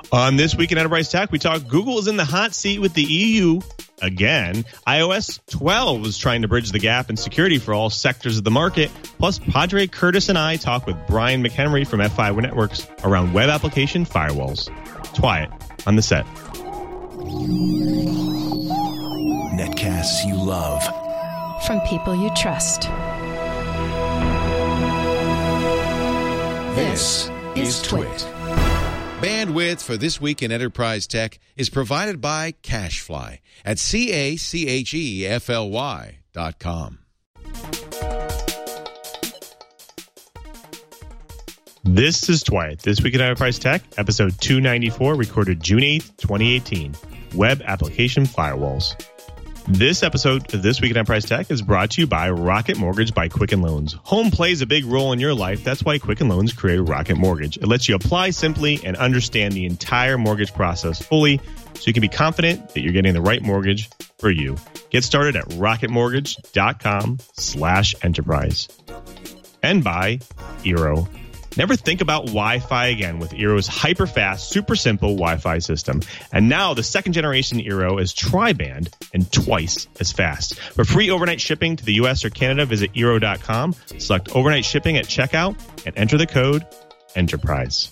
On This Week in Enterprise Tech, we talk Google is in the hot seat with the EU again. iOS 12 is trying to bridge the gap in security for all sectors of the market. Plus, Padre Curtis and I talk with Brian McHenry from F5 Networks around web application firewalls. It's Wyatt on the set. Netcasts you love. From people you trust. This is Twit. Bandwidth for This Week in Enterprise Tech is provided by CacheFly at CacheFly.com. This is Twit. This Week in Enterprise Tech, episode 294, recorded June 8th, 2018. Web application firewalls. This episode of This Week in Enterprise Tech is brought to you by Rocket Mortgage by Quicken Loans. Home plays a big role in your life. That's why Quicken Loans created Rocket Mortgage. It lets you apply simply and understand the entire mortgage process fully so you can be confident that you're getting the right mortgage for you. Get started at rocketmortgage.com/enterprise. And by Eero. Never think about Wi-Fi again with Eero's hyper-fast, super simple Wi-Fi system. And now the second generation Eero is tri-band and twice as fast. For free overnight shipping to the US or Canada, visit Eero.com, select overnight shipping at checkout, and enter the code ENTERPRISE.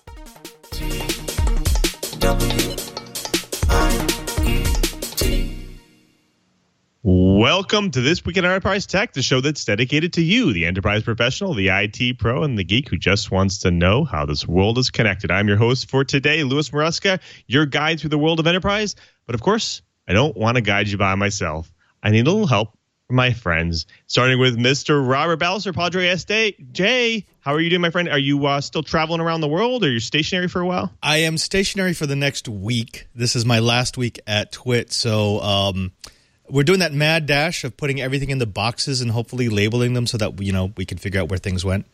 Welcome to This Week in Enterprise Tech, the show that's dedicated to you, the enterprise professional, the IT pro, and the geek who just wants to know how this world is connected. I'm your host for today, Louis Maresca, your guide through the world of enterprise. But of course, I don't want to guide you by myself. I need a little help from my friends, starting with Mr. Robert Balser, Padre SJ. How are you doing, my friend? Are you still traveling around the world, or you're stationary for a while? I am stationary for the next week. This is my last week at Twit, so we're doing that mad dash of putting everything in the boxes and hopefully labeling them so that we can figure out where things went.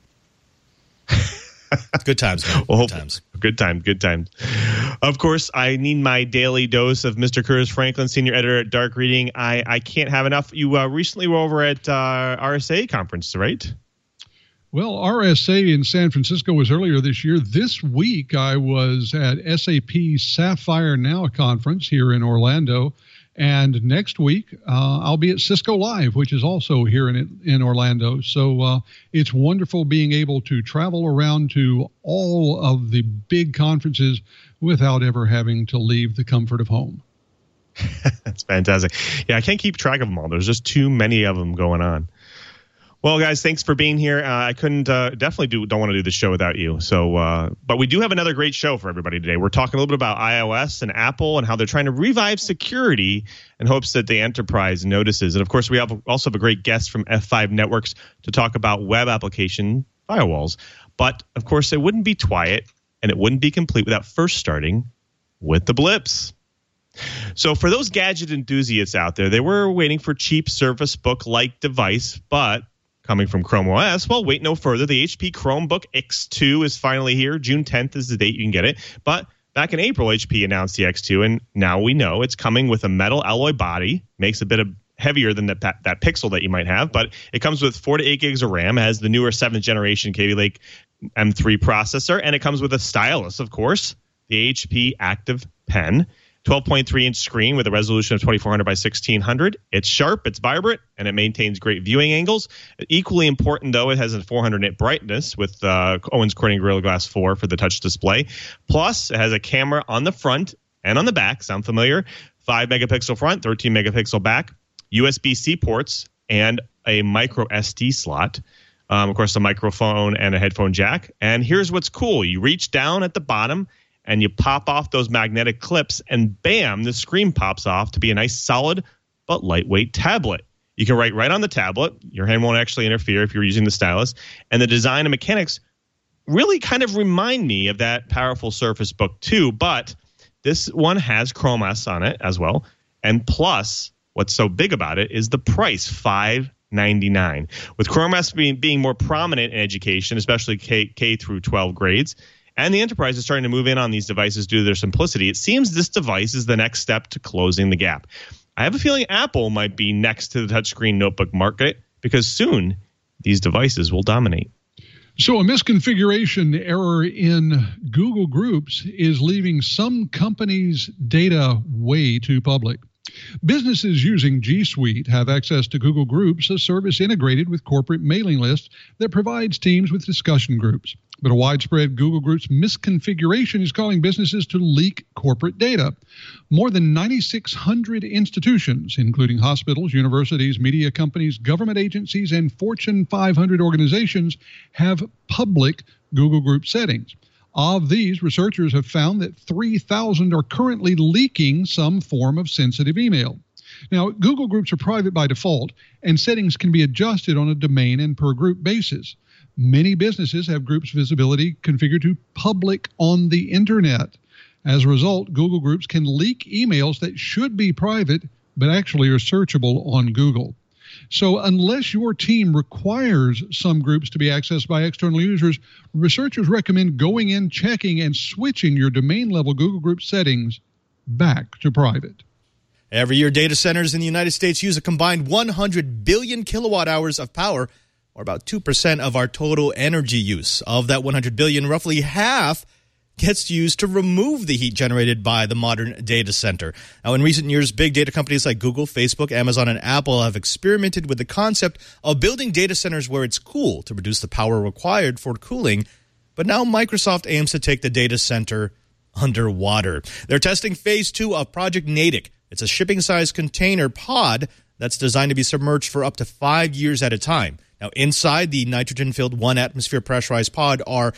Good times, man. Well, Good times. Good times. Of course, I need my daily dose of Mr. Curtis Franklin, senior editor at Dark Reading. I can't have enough. You recently were over at RSA conference, right? Well, RSA in San Francisco was earlier this year. This week, I was at SAP Sapphire Now conference here in Orlando. And next week, I'll be at Cisco Live, which is also here in Orlando. So it's wonderful being able to travel around to all of the big conferences without ever having to leave the comfort of home. That's fantastic. Yeah, I can't keep track of them all. There's just too many of them going on. Well, guys, thanks for being here. I couldn't definitely don't want to do the show without you. So, but we do have another great show for everybody today. We're talking a little bit about iOS and Apple and how they're trying to revive security in hopes that the enterprise notices. And of course, we also have a great guest from F5 Networks to talk about web application firewalls. But of course, it wouldn't be Twit and it wouldn't be complete without first starting with the blips. So for those gadget enthusiasts out there, they were waiting for cheap Surface Book-like device, but coming from Chrome OS, well, wait no further. The HP Chromebook X2 is finally here. June 10th is the date you can get it. But back in April, HP announced the X2, and now we know it's coming with a metal alloy body. Makes a bit of heavier than that Pixel that you might have, but it comes with 4 to 8 gigs of RAM, has the newer 7th generation Kaby Lake M3 processor, and it comes with a stylus, of course, the HP Active Pen. 12.3-inch screen with a resolution of 2400 by 1600. It's sharp, it's vibrant, and it maintains great viewing angles. Equally important, though, it has a 400 nit brightness with Owens Corning Gorilla Glass 4 for the touch display. Plus, it has a camera on the front and on the back. Sound familiar? 5 megapixel front, 13 megapixel back, USB-C ports, and a micro SD slot. Of course, a microphone and a headphone jack. And here's what's cool. You reach down at the bottom, and you pop off those magnetic clips, and bam, the screen pops off to be a nice solid but lightweight tablet. You can write right on the tablet. Your hand won't actually interfere if you're using the stylus. And the design and mechanics really kind of remind me of that powerful Surface Book 2, but this one has Chrome OS on it as well. And plus, what's so big about it is the price, $599. With Chrome OS being more prominent in education, especially K through 12 grades, and the enterprise is starting to move in on these devices due to their simplicity, it seems this device is the next step to closing the gap. I have a feeling Apple might be next to the touchscreen notebook market because soon these devices will dominate. So a misconfiguration error in Google Groups is leaving some companies' data way too public. Businesses using G Suite have access to Google Groups, a service integrated with corporate mailing lists that provides teams with discussion groups. But a widespread Google Groups misconfiguration is causing businesses to leak corporate data. More than 9,600 institutions, including hospitals, universities, media companies, government agencies, and Fortune 500 organizations, have public Google Groups settings. Of these, researchers have found that 3,000 are currently leaking some form of sensitive email. Now, Google Groups are private by default, and settings can be adjusted on a domain and per group basis. Many businesses have groups visibility configured to public on the internet. As a result, Google Groups can leak emails that should be private, but actually are searchable on Google. So unless your team requires some groups to be accessed by external users, researchers recommend going in, checking, and switching your domain-level Google Group settings back to private. Every year, data centers in the United States use a combined 100 billion kilowatt hours of power, or about 2% of our total energy use. Of that 100 billion, roughly half gets used to remove the heat generated by the modern data center. Now, in recent years, big data companies like Google, Facebook, Amazon, and Apple have experimented with the concept of building data centers where it's cool to produce the power required for cooling. But now Microsoft aims to take the data center underwater. They're testing phase 2 of Project Natick. It's a shipping-sized container pod that's designed to be submerged for up to 5 years at a time. Now, inside the nitrogen-filled 1-atmosphere pressurized pod are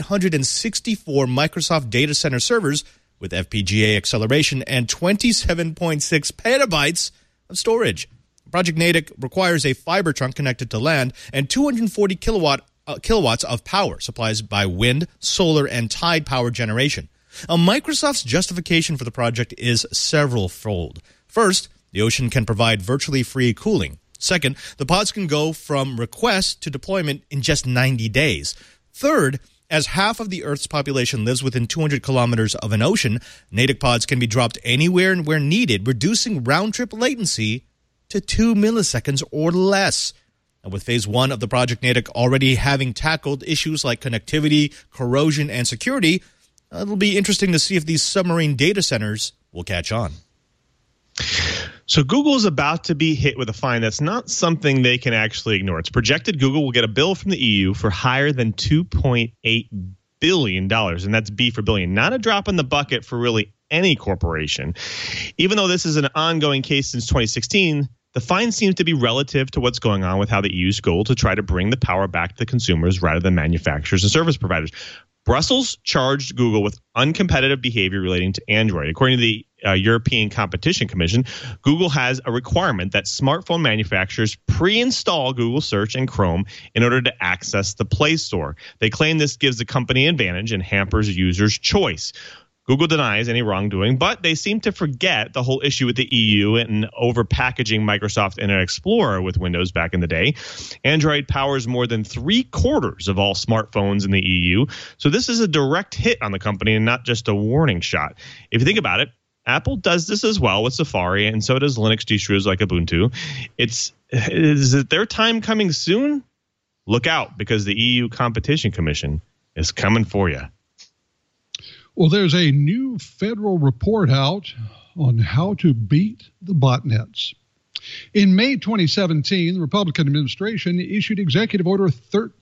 864 Microsoft data center servers with FPGA acceleration and 27.6 petabytes of storage. Project Natick requires a fiber trunk connected to land and 240 kilowatts of power supplied by wind, solar, and tide power generation. Microsoft's justification for the project is several-fold. First, the ocean can provide virtually free cooling. Second, the pods can go from request to deployment in just 90 days. Third, as half of the Earth's population lives within 200 kilometers of an ocean, Natick pods can be dropped anywhere and where needed, reducing round-trip latency to 2 milliseconds or less. And with phase 1 of the Project Natick already having tackled issues like connectivity, corrosion, and security, it'll be interesting to see if these submarine data centers will catch on. So Google is about to be hit with a fine that's not something they can actually ignore. It's projected Google will get a bill from the EU for higher than $2.8 billion, and that's B for billion. Not a drop in the bucket for really any corporation. Even though this is an ongoing case since 2016, the fine seems to be relative to what's going on with how the EU's goal to try to bring the power back to consumers rather than manufacturers and service providers. Brussels charged Google with uncompetitive behavior relating to Android. According to the European Competition Commission, Google has a requirement that smartphone manufacturers pre-install Google Search and Chrome in order to access the Play Store. They claim this gives the company an advantage and hampers users' choice. Google denies any wrongdoing, but they seem to forget the whole issue with the EU and over-packaging Microsoft Internet Explorer with Windows back in the day. Android powers more than 3/4 of all smartphones in the EU, so this is a direct hit on the company and not just a warning shot. If you think about it, Apple does this as well with Safari, and so does Linux distros like Ubuntu. Is it their time coming soon? Look out, because the EU Competition Commission is coming for you. Well, there's a new federal report out on how to beat the botnets. In May 2017, the Republican administration issued Executive Order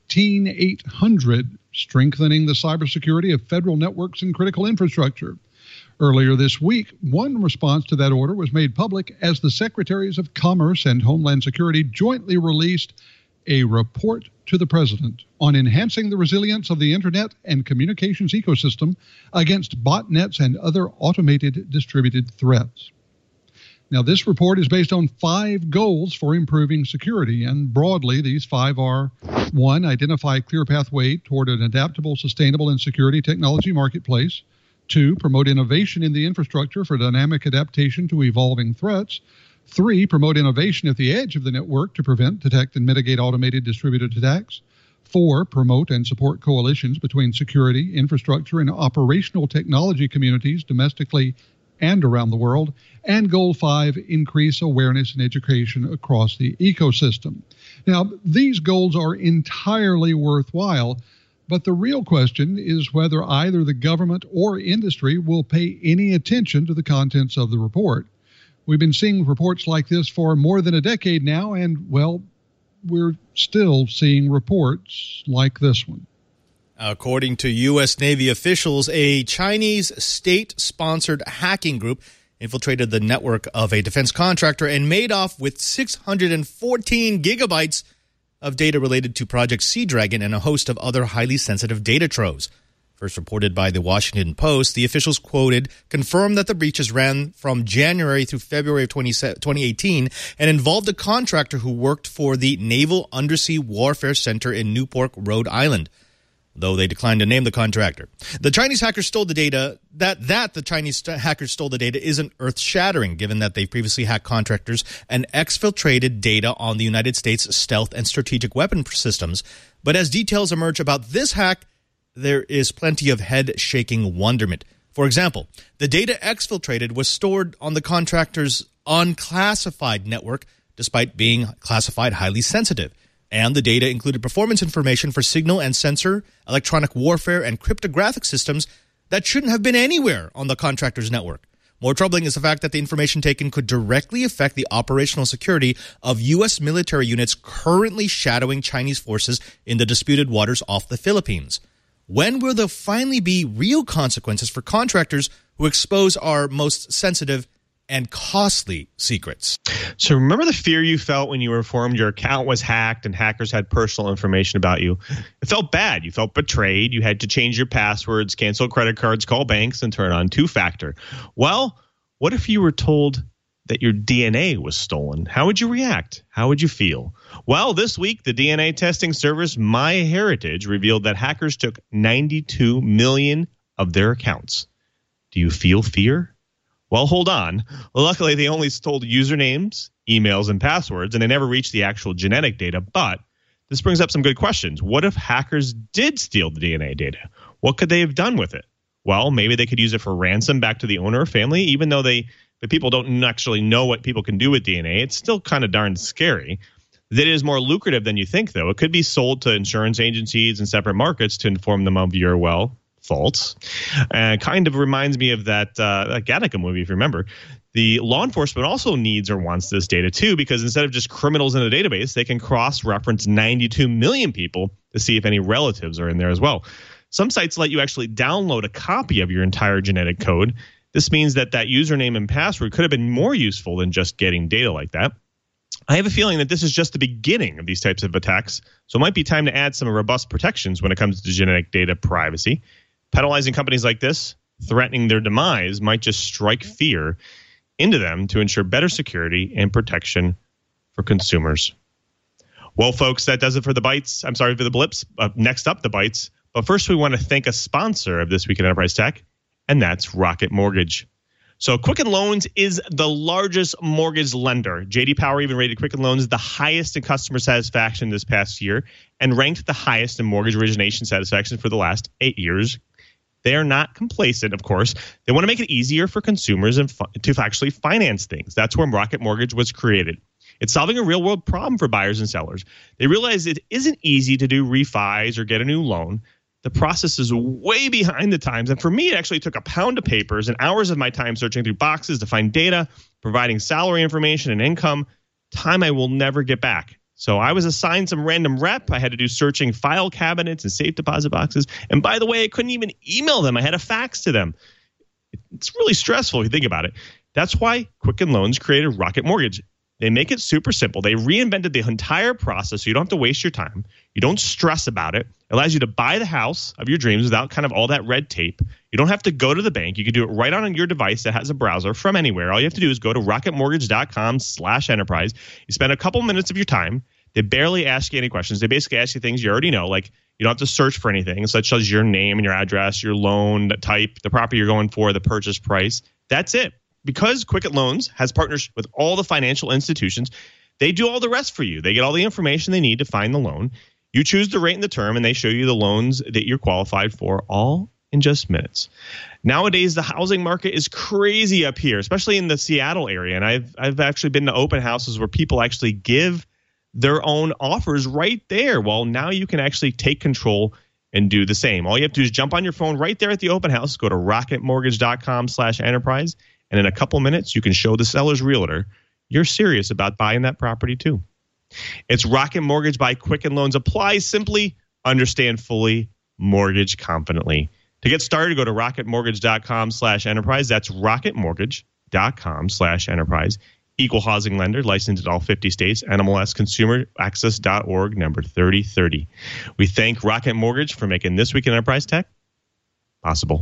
13800, strengthening the cybersecurity of federal networks and critical infrastructure. Earlier this week, one response to that order was made public as the Secretaries of Commerce and Homeland Security jointly released a report to the president on enhancing the resilience of the internet and communications ecosystem against botnets and other automated distributed threats. Now, this report is based on 5 goals for improving security, and broadly, these 5 are: 1, identify a clear pathway toward an adaptable, sustainable, and security technology marketplace; 2, promote innovation in the infrastructure for dynamic adaptation to evolving threats; 3, promote innovation at the edge of the network to prevent, detect, and mitigate automated distributed attacks; 4, promote and support coalitions between security, infrastructure, and operational technology communities domestically and around the world. And goal 5, increase awareness and education across the ecosystem. Now, these goals are entirely worthwhile, but the real question is whether either the government or industry will pay any attention to the contents of the report. We've been seeing reports like this for more than a decade now, and, well, we're still seeing reports like this one. According to U.S. Navy officials, a Chinese state-sponsored hacking group infiltrated the network of a defense contractor and made off with 614 gigabytes of data related to Project Sea Dragon and a host of other highly sensitive data troves. First reported by the Washington Post, the officials quoted confirmed that the breaches ran from January through February of 2018 and involved a contractor who worked for the Naval Undersea Warfare Center in Newport, Rhode Island, though they declined to name the contractor. The Chinese hackers stole the data. The Chinese hackers stole the data isn't earth-shattering, given that they previously hacked contractors and exfiltrated data on the United States stealth and strategic weapon systems. But as details emerge about this hack, there is plenty of head-shaking wonderment. For example, the data exfiltrated was stored on the contractor's unclassified network, despite being classified highly sensitive. And the data included performance information for signal and sensor, electronic warfare, and cryptographic systems that shouldn't have been anywhere on the contractor's network. More troubling is the fact that the information taken could directly affect the operational security of U.S. military units currently shadowing Chinese forces in the disputed waters off the Philippines. When will there finally be real consequences for contractors who expose our most sensitive and costly secrets? So remember the fear you felt when you were informed your account was hacked and hackers had personal information about you? It felt bad. You felt betrayed. You had to change your passwords, cancel credit cards, call banks, and turn on two-factor. Well, what if you were told that your DNA was stolen? How would you react? How would you feel? Well, this week, the DNA testing service MyHeritage revealed that hackers took 92 million of their accounts. Do you feel fear? Well, hold on. Luckily, they only stole usernames, emails, and passwords, and they never reached the actual genetic data. But this brings up some good questions. What if hackers did steal the DNA data? What could they have done with it? Well, maybe they could use it for ransom back to the owner or family, even though the people don't actually know what people can do with DNA. It's still kind of darn scary. That is more lucrative than you think, though. It could be sold to insurance agencies and separate markets to inform them of your, well, faults. Kind of reminds me of that Gattaca movie, if you remember. The law enforcement also needs or wants this data, too, because instead of just criminals in a database, they can cross-reference 92 million people to see if any relatives are in there as well. Some sites let you actually download a copy of your entire genetic code. This means that username and password could have been more useful than just getting data like that. I have a feeling that this is just the beginning of these types of attacks, so it might be time to add some robust protections when it comes to genetic data privacy. Penalizing companies like this, threatening their demise, might just strike fear into them to ensure better security and protection for consumers. Well, folks, that does it for the bites. I'm sorry for the blips. Next up, the bites. But first, we want to thank a sponsor of This Week in Enterprise Tech, and that's Rocket Mortgage. So Quicken Loans is the largest mortgage lender. J.D. Power even rated Quicken Loans the highest in customer satisfaction this past year and ranked the highest in mortgage origination satisfaction for the last 8 years. They are not complacent, of course. They want to make it easier for consumers and to actually finance things. That's where Rocket Mortgage was created. It's solving a real-world problem for buyers and sellers. They realize it isn't easy to do refis or get a new loan. The process is way behind the times. And for me, it actually took a pound of papers and hours of my time searching through boxes to find data, providing salary information and income, time I will never get back. So I was assigned some random rep. I had to do searching file cabinets and safe deposit boxes. And by the way, I couldn't even email them. I had to fax to them. It's really stressful if you think about it. That's why Quicken Loans created Rocket Mortgage. They make it super simple. They reinvented the entire process so you don't have to waste your time. You don't stress about it. It allows you to buy the house of your dreams without kind of all that red tape. You don't have to go to the bank. You can do it right on your device that has a browser from anywhere. All you have to do is go to rocketmortgage.com/enterprise. You spend a couple minutes of your time. They barely ask you any questions. They basically ask you things you already know, like you don't have to search for anything, such as your name and your address, your loan type, the property you're going for, the purchase price. That's it. Because Quicken Loans has partners with all the financial institutions, they do all the rest for you. They get all the information they need to find the loan. You choose the rate and the term, and they show you the loans that you're qualified for, all in just minutes. Nowadays, the housing market is crazy up here, especially in the Seattle area. And I've actually been to open houses where people actually give their own offers right there. Well, now you can actually take control and do the same. All you have to do is jump on your phone right there at the open house, go to rocketmortgage.com/enterprise, and in a couple minutes, you can show the seller's realtor you're serious about buying that property too. It's Rocket Mortgage by Quicken Loans. Apply simply, understand fully, mortgage confidently. To get started, go to rocketmortgage.com/enterprise. That's rocketmortgage.com/enterprise. Equal housing lender, licensed in all 50 states, NMLS consumeraccess.org, number 3030. We thank Rocket Mortgage for making This Week in Enterprise Tech possible.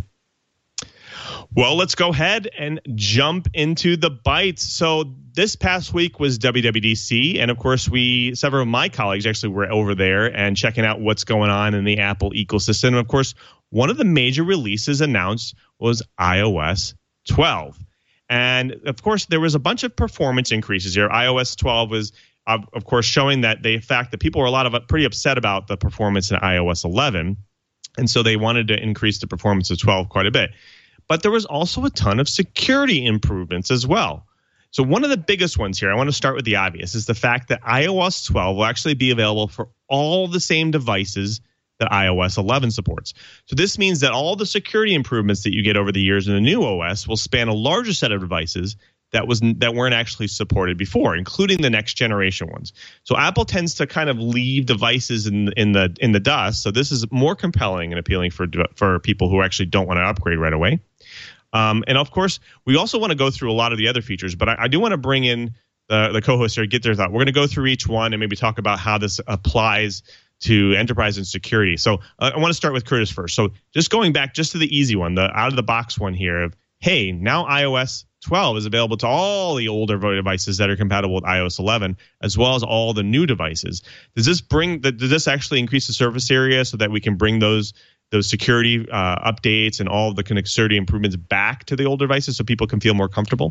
Well, let's go ahead and jump into the bites. So this past week was WWDC, and of course, several of my colleagues actually were over there and checking out what's going on in the Apple ecosystem. And of course, one of the major releases announced was iOS 12. And of course, there was a bunch of performance increases here. iOS 12 was, of course, showing that the fact that people were pretty upset about the performance in iOS 11. And so they wanted to increase the performance of 12 quite a bit. But there was also a ton of security improvements as well. So one of the biggest ones here, I want to start with the obvious, is the fact that iOS 12 will actually be available for all the same devices that iOS 11 supports. So this means that all the security improvements that you get over the years in the new OS will span a larger set of devices that weren't actually supported before, including the next generation ones. So Apple tends to kind of leave devices in the dust. So this is more compelling and appealing for people who actually don't want to upgrade right away. And of course, we also want to go through a lot of the other features, but I do want to bring in the co-hosts here to get their thought. We're going to go through each one and maybe talk about how this applies to enterprise and security. So I want to start with Curtis first. So just going back just to the easy one, the out-of-the-box one here of, hey, now iOS 12 is available to all the older devices that are compatible with iOS 11, as well as all the new devices. Does this actually increase the surface area so that we can bring those security updates and all of the connectivity improvements back to the older devices so people can feel more comfortable?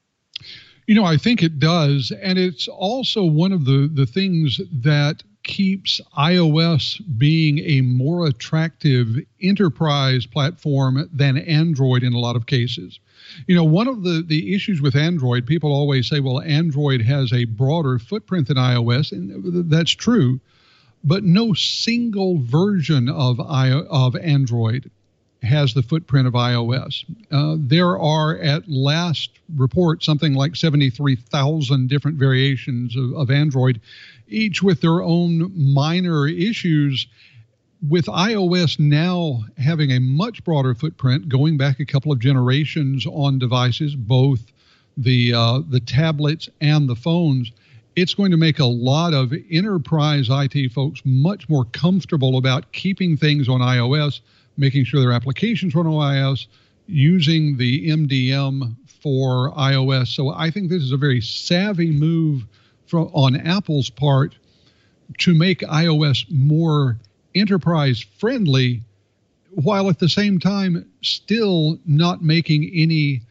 I think it does. And it's also one of the things that keeps iOS being a more attractive enterprise platform than Android in a lot of cases. One of the issues with Android, people always say, well, Android has a broader footprint than iOS, and that's true. But no single version of Android has the footprint of iOS. There are, at last report, something like 73,000 different variations of Android, each with their own minor issues. With iOS now having a much broader footprint, going back a couple of generations on devices, both the tablets and the phones, it's going to make a lot of enterprise IT folks much more comfortable about keeping things on iOS, making sure their applications run on iOS, using the MDM for iOS. So I think this is a very savvy move on Apple's part to make iOS more enterprise friendly, while at the same time still not making any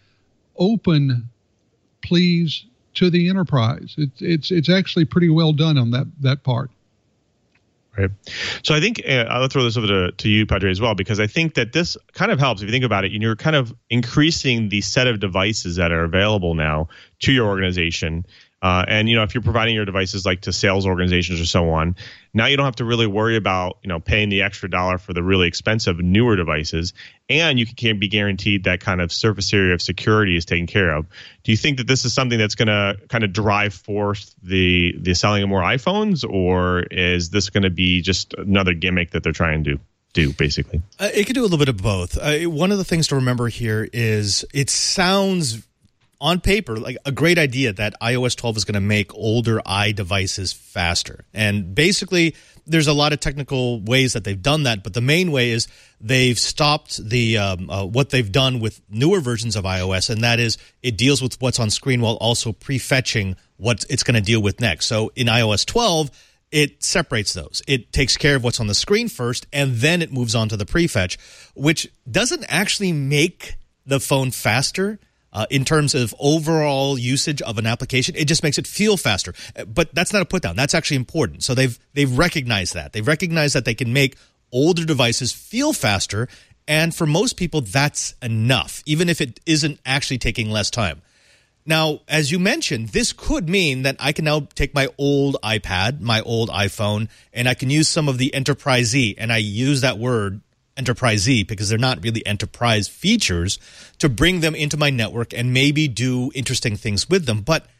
open pleas to the enterprise. It's actually pretty well done on that part. Right. So I think I'll throw this over to you, Padre, as well, because I think that this kind of helps. If you think about it, you're kind of increasing the set of devices that are available now to your organization. And, if you're providing your devices like to sales organizations or so on, now you don't have to really worry about, paying the extra dollar for the really expensive newer devices. And you can be guaranteed that kind of surface area of security is taken care of. Do you think that this is something that's going to kind of drive forth the selling of more iPhones, or is this going to be just another gimmick that they're trying to do, basically? It could do a little bit of both. One of the things to remember here is it sounds on paper like a great idea that iOS 12 is going to make older devices faster. And basically, there's a lot of technical ways that they've done that, but the main way is they've stopped the what they've done with newer versions of iOS, and that is it deals with what's on screen while also prefetching what it's going to deal with next. So in iOS 12, it separates those. It takes care of what's on the screen first, and then it moves on to the prefetch, which doesn't actually make the phone faster. In terms of overall usage of an application, it just makes it feel faster. But that's not a put down. That's actually important. So they've recognized that. They've recognized that they can make older devices feel faster, And for most people, that's enough, even if it isn't actually taking less time. Now, as you mentioned, this could mean that I can now take my old iPad, my old iPhone, and I can use some of the Enterprise-E, and I use that word Enterprise-E because they're not really enterprise features, to bring them into my network and maybe do interesting things with them. But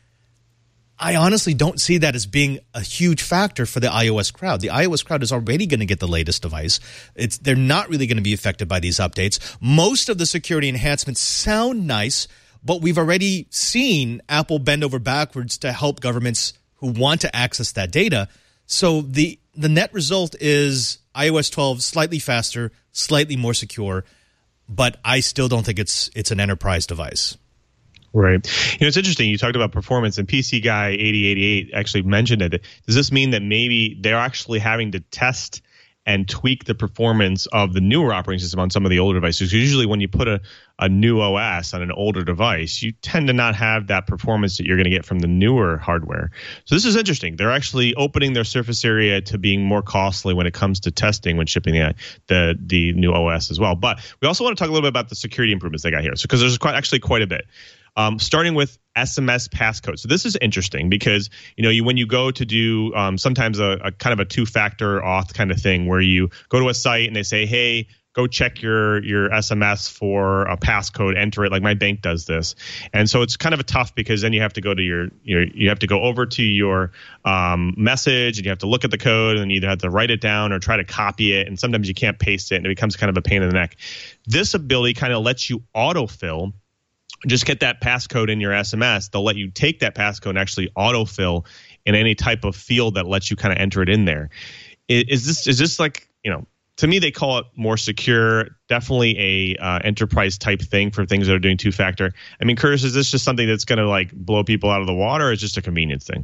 I honestly don't see that as being a huge factor for the iOS crowd. The iOS crowd is already going to get the latest device. They're not really going to be affected by these updates. Most of the security enhancements sound nice, but we've already seen Apple bend over backwards to help governments who want to access that data. So the net result is iOS 12 slightly faster, slightly more secure, but I still don't think it's an enterprise device. Right. It's interesting. You talked about performance, and PC Guy 8088 actually mentioned it. Does this mean that maybe they're actually having to test and tweak the performance of the newer operating system on some of the older devices? Because usually when you put a new OS on an older device, you tend to not have that performance that you're going to get from the newer hardware. So this is interesting. They're actually opening their surface area to being more costly when it comes to testing when shipping the new OS as well. But we also want to talk a little bit about the security improvements they got here. So because there's actually quite a bit. Starting with SMS passcode. So this is interesting because, when you go to do sometimes a kind of a two-factor auth kind of thing where you go to a site and they say, hey, go check your SMS for a passcode, enter it, like my bank does this. And so it's kind of a tough because then you have to go to you have to go over to your message and you have to look at the code and either have to write it down or try to copy it. And sometimes you can't paste it and it becomes kind of a pain in the neck. This ability kind of lets you autofill. Just get that passcode in your SMS. They'll let you take that passcode and actually autofill in any type of field that lets you kind of enter it in there. Is this like, to me, they call it more secure, definitely a enterprise type thing for things that are doing two-factor. I mean, Curtis, is this just something that's going to like blow people out of the water, or is it just a convenience thing?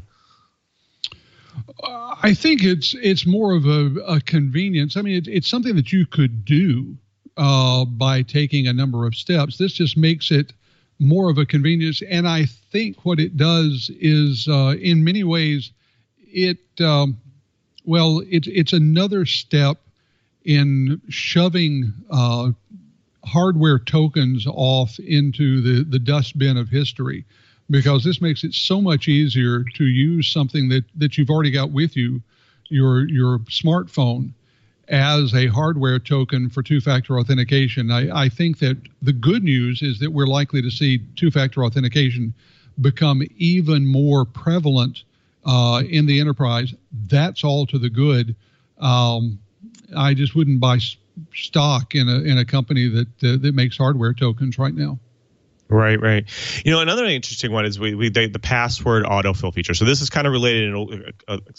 I think it's more of a convenience. I mean, it's something that you could do by taking a number of steps. This just makes it more of a convenience. And I think what it does is, in many ways, it's another step in shoving hardware tokens off into the dustbin of history, because this makes it so much easier to use something that you've already got with you, your smartphone, as a hardware token for two-factor authentication. I think that the good news is that we're likely to see two-factor authentication become even more prevalent in the enterprise. That's all to the good. I just wouldn't buy stock in a company that makes hardware tokens right now. Right. Another interesting one is the password autofill feature. So this is kind of related,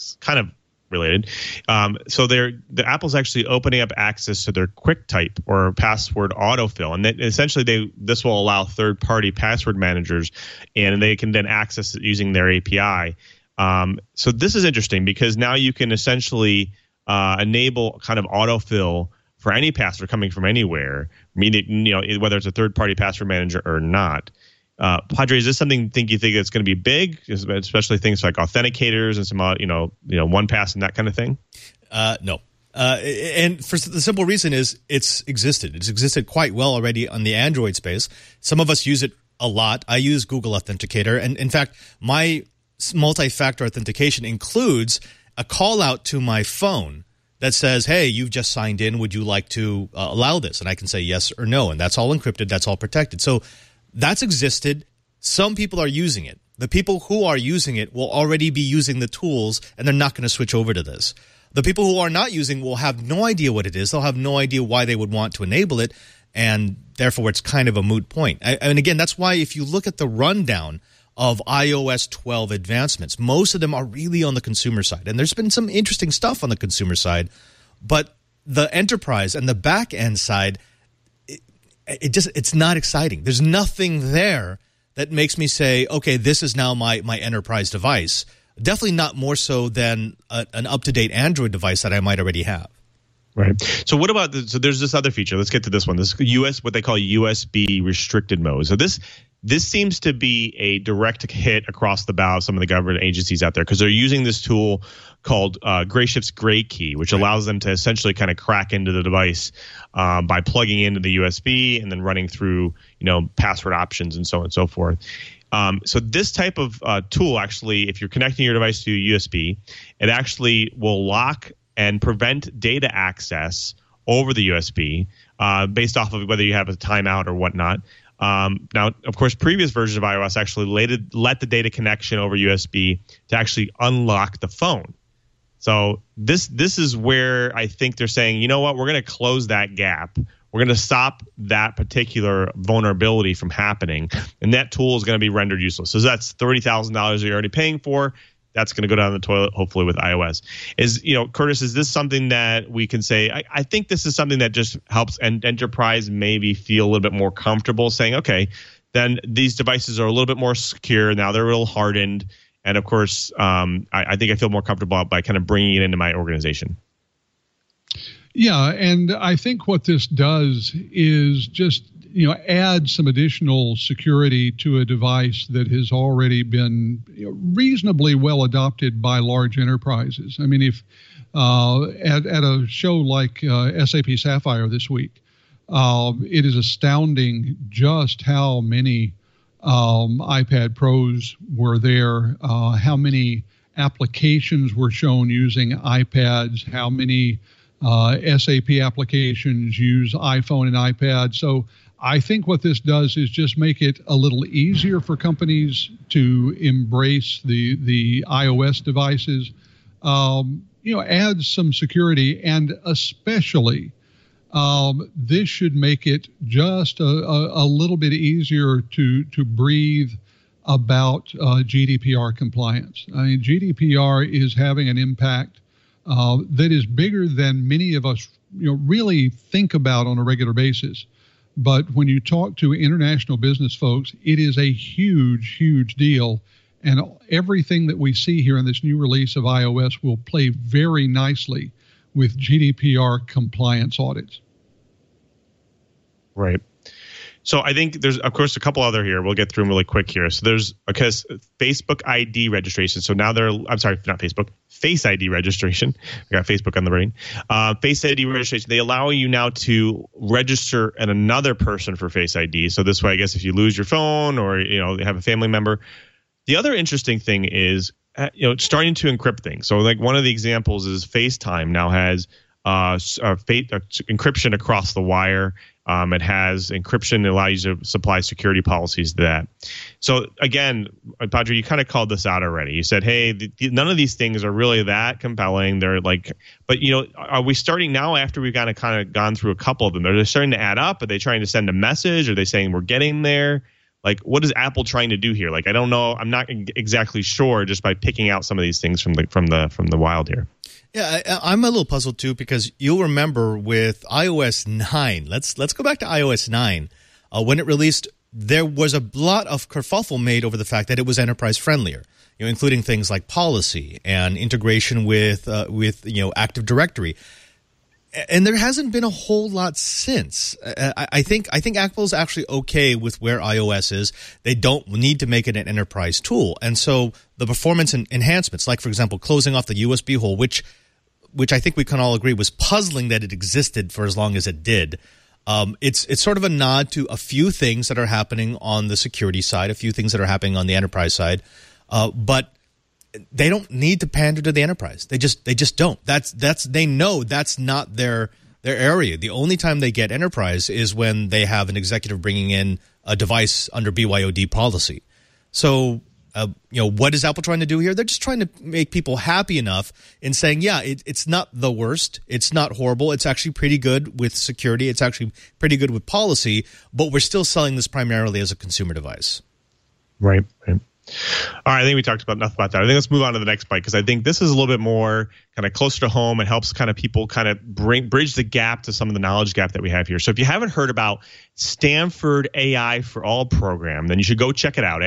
so the Apple's actually opening up access to their QuickType or password autofill, and essentially this will allow third-party password managers, and they can then access it using their API. So this is interesting because now you can essentially enable kind of autofill for any password coming from anywhere, meaning whether it's a third-party password manager or not. Padre, is this something you think that's going to be big, especially things like authenticators and some, 1Pass and that kind of thing? No. And for the simple reason is it's existed. It's existed quite well already on the Android space. Some of us use it a lot. I use Google Authenticator. And in fact, my multi-factor authentication includes a call out to my phone that says, hey, you've just signed in. Would you like to allow this? And I can say yes or no. And that's all encrypted. That's all protected. So that's existed. Some people are using it. The people who are using it will already be using the tools, and they're not going to switch over to this. The people who are not using will have no idea what it is. They'll have no idea why they would want to enable it, and therefore it's kind of a moot point. And again, that's why if you look at the rundown of iOS 12 advancements, most of them are really on the consumer side. And there's been some interesting stuff on the consumer side, but the enterprise and the back end side, it's not exciting. There's nothing there that makes me say, okay, this is now my enterprise device. Definitely not more so than an up-to-date Android device that I might already have. Right. So what about so there's this other feature. Let's get to this one. This what they call USB restricted mode. So this This seems to be a direct hit across the bow of some of the government agencies out there because they're using this tool called Grayshift's Gray Key, which allows them to essentially kind of crack into the device by plugging into the USB and then running through, password options and so on and so forth. So this type of tool, actually, if you're connecting your device to USB, it actually will lock and prevent data access over the USB based off of whether you have a timeout or whatnot. Now, of course, previous versions of iOS actually let the data connection over USB to actually unlock the phone. So this is where I think they're saying, you know what, we're going to close that gap. We're going to stop that particular vulnerability from happening, and that tool is going to be rendered useless. So that's $30,000 that you're already paying for. That's going to go down the toilet, hopefully, with iOS. Curtis, is this something that we can say? I think this is something that just helps an enterprise maybe feel a little bit more comfortable saying, okay, then these devices are a little bit more secure. Now they're a little hardened. And, of course, I think I feel more comfortable by kind of bringing it into my organization. Yeah, and I think what this does is just add some additional security to a device that has already been reasonably well adopted by large enterprises. I mean, if at a show like SAP Sapphire this week, it is astounding just how many iPad Pros were there, how many applications were shown using iPads, how many SAP applications use iPhone and iPad. So I think what this does is just make it a little easier for companies to embrace the iOS devices, add some security, and especially this should make it just a little bit easier to breathe about GDPR compliance. I mean, GDPR is having an impact that is bigger than many of us really think about on a regular basis. But when you talk to international business folks, it is a huge, huge deal. And everything that we see here in this new release of iOS will play very nicely with GDPR compliance audits. Right. So I think there's, of course, a couple other here. We'll get through them really quick here. So there's, because Facebook ID registration. So now I'm sorry, not Facebook, Face ID registration. We got Facebook on the brain. Face ID registration. They allow you now to register another person for Face ID. So this way, I guess if you lose your phone or, have a family member. The other interesting thing is, starting to encrypt things. So like one of the examples is FaceTime now has encryption across the wire. It has encryption that allows you to supply security policies to that. So again, Padre, you kind of called this out already. You said, hey, none of these things are really that compelling. They're like, but are we starting now after we've kind of gone through a couple of them? Are they starting to add up? Are they trying to send a message? Are they saying we're getting there? Like, what is Apple trying to do here? Like, I don't know. I'm not exactly sure just by picking out some of these things from the wild here. Yeah, I'm a little puzzled too because you'll remember with iOS 9. Let's go back to iOS 9. When it released, there was a lot of kerfuffle made over the fact that it was enterprise friendlier, including things like policy and integration with Active Directory. And there hasn't been a whole lot since. I think Apple's actually okay with where iOS is. They don't need to make it an enterprise tool. And so the performance enhancements, like, for example, closing off the USB hole, which I think we can all agree was puzzling that it existed for as long as it did. It's sort of a nod to a few things that are happening on the security side, a few things that are happening on the enterprise side. But they don't need to pander to the enterprise. They just don't. They know that's not their area. The only time they get enterprise is when they have an executive bringing in a device under BYOD policy. So, what is Apple trying to do here? They're just trying to make people happy enough in saying, yeah, it's not the worst. It's not horrible. It's actually pretty good with security. It's actually pretty good with policy, but we're still selling this primarily as a consumer device. Right. All right, I think we talked about enough about that. I think let's move on to the next bite, because I think this is a little bit more kind of closer to home. It helps kind of people kind of bridge the gap to some of the knowledge gap that we have here. So if you haven't heard about Stanford AI for All program, then you should go check it out,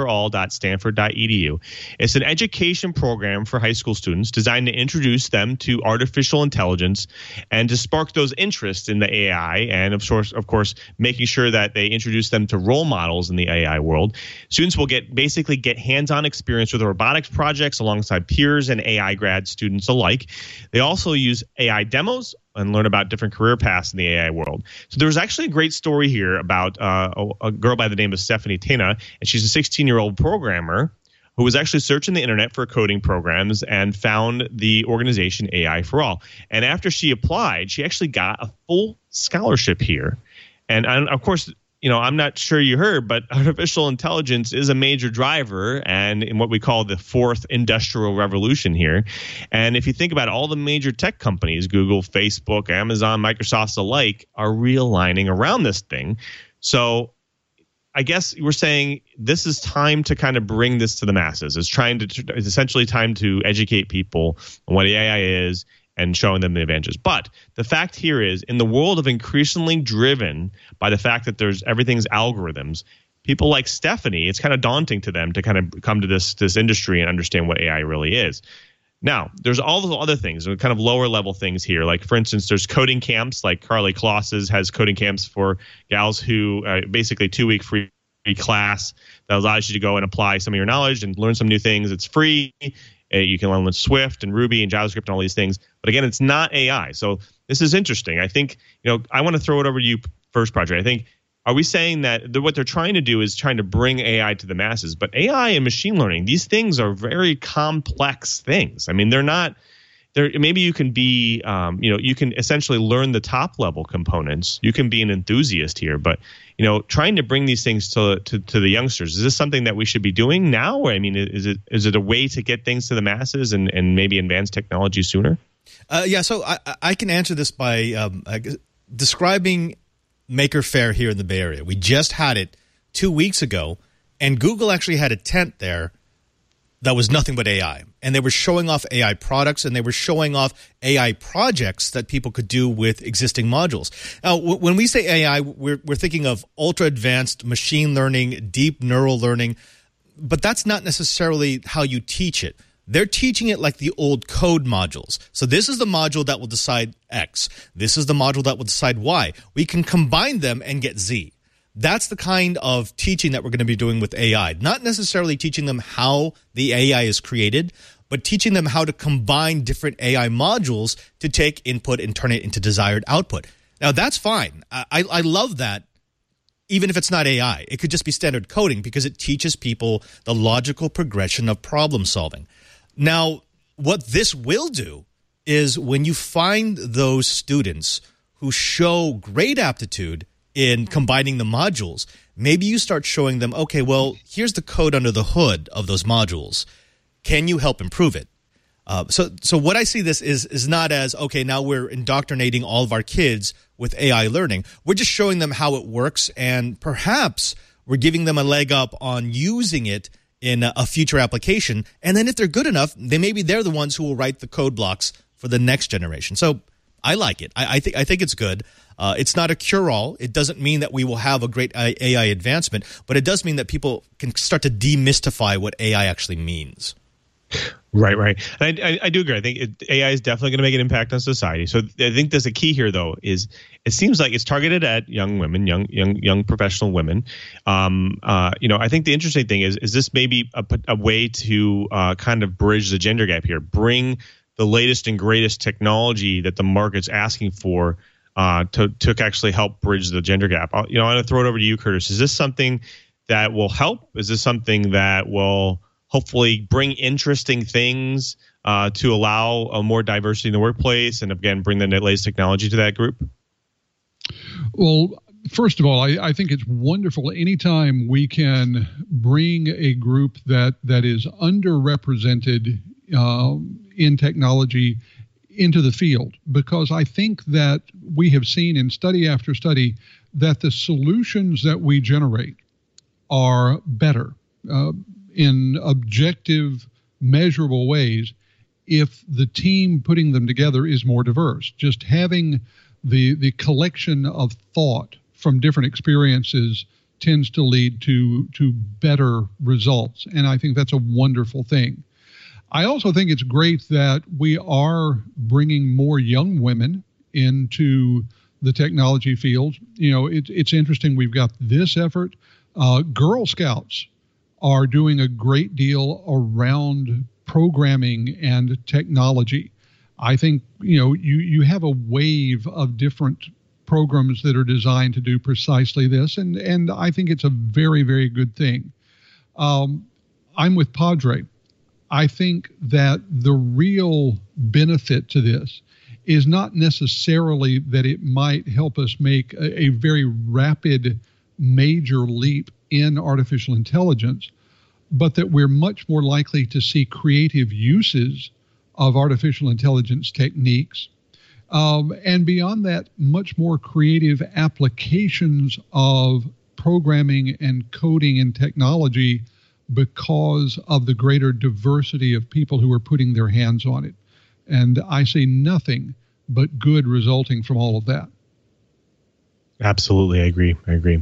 aiforall.stanford.edu. It's an education program for high school students designed to introduce them to artificial intelligence and to spark those interests in the AI, and of course, making sure that they introduce them to role models in the AI world. Students will basically get hands-on experience with robotics projects alongside peers and AI grad students alike. They also use AI demos and learn about different career paths in the AI world. So there was actually a great story here about a girl by the name of Stephanie Tena, and she's a 16-year-old programmer who was actually searching the internet for coding programs and found the organization AI for All. And after she applied, she actually got a full scholarship here. And of course, I'm not sure you heard, but artificial intelligence is a major driver and in what we call the fourth industrial revolution here. And if you think about all the major tech companies, Google, Facebook, Amazon, Microsoft alike, are realigning around this thing. So I guess we're saying this is time to kind of bring this to the masses. It's essentially time to educate people on what AI is and showing them the advantages. But the fact here is, in the world of increasingly driven by the fact that everything's algorithms, people like Stephanie, it's kind of daunting to them to kind of come to this industry and understand what AI really is. Now, there's all those other things, kind of lower level things here. Like, for instance, there's coding camps, like Carly Kloss's has coding camps for gals who basically 2-week free class that allows you to go and apply some of your knowledge and learn some new things. It's free. You can learn with Swift and Ruby and JavaScript and all these things. But again, it's not AI. So this is interesting. I think, I want to throw it over to you first, Project. I think, are we saying that what they're trying to do is trying to bring AI to the masses? But AI and machine learning, these things are very complex things. I mean, they're not there. Maybe you can be, you can essentially learn the top level components. You can be an enthusiast here, but trying to bring these things to the youngsters, is this something that we should be doing now? I mean, is it a way to get things to the masses and maybe advance technology sooner? So I can answer this by describing Maker Faire here in the Bay Area. We just had it 2 weeks ago, and Google actually had a tent there that was nothing but AI. And they were showing off AI products, and they were showing off AI projects that people could do with existing modules. Now, when we say AI, we're thinking of ultra-advanced machine learning, deep neural learning, but that's not necessarily how you teach it. They're teaching it like the old code modules. So this is the module that will decide X. This is the module that will decide Y. We can combine them and get Z. That's the kind of teaching that we're going to be doing with AI. Not necessarily teaching them how the AI is created, but teaching them how to combine different AI modules to take input and turn it into desired output. Now, that's fine. I love that, even if it's not AI. It could just be standard coding because it teaches people the logical progression of problem solving. Now, what this will do is when you find those students who show great aptitude in combining the modules, maybe you start showing them, okay, well, here's the code under the hood of those modules. Can you help improve it? So what I see this is not as, okay, now we're indoctrinating all of our kids with AI learning. We're just showing them how it works, and perhaps we're giving them a leg up on using it in a future application. And then if they're good enough, they're the ones who will write the code blocks for the next generation. So I like it. I think it's good. It's not a cure-all. It doesn't mean that we will have a great AI advancement, but it does mean that people can start to demystify what AI actually means. Right. And I do agree. I think AI is definitely going to make an impact on society. So I think there's a key here, though, is it seems like it's targeted at young women, young professional women. I think the interesting thing is this maybe a way to kind of bridge the gender gap here, bring the latest and greatest technology that the market's asking for to actually help bridge the gender gap. I'm going to throw it over to you, Curtis. Is this something that will help? Is this something that will hopefully bring interesting things to allow a more diversity in the workplace and, again, bring the latest technology to that group? Well, first of all, I think it's wonderful anytime we can bring a group that is underrepresented in technology into the field, because I think that we have seen in study after study that the solutions that we generate are better. in objective, measurable ways if the team putting them together is more diverse. Just having the collection of thought from different experiences tends to lead to better results. And I think that's a wonderful thing. I also think it's great that we are bringing more young women into the technology field. You know, it's interesting. We've got this effort. Girl Scouts are doing a great deal around programming and technology. I think, you know, you have a wave of different programs that are designed to do precisely this, and I think it's a very, very good thing. I'm with Padre. I think that the real benefit to this is not necessarily that it might help us make a very rapid, major leap in artificial intelligence, but that we're much more likely to see creative uses of artificial intelligence techniques. And beyond that, much more creative applications of programming and coding and technology because of the greater diversity of people who are putting their hands on it. And I see nothing but good resulting from all of that. Absolutely. I agree.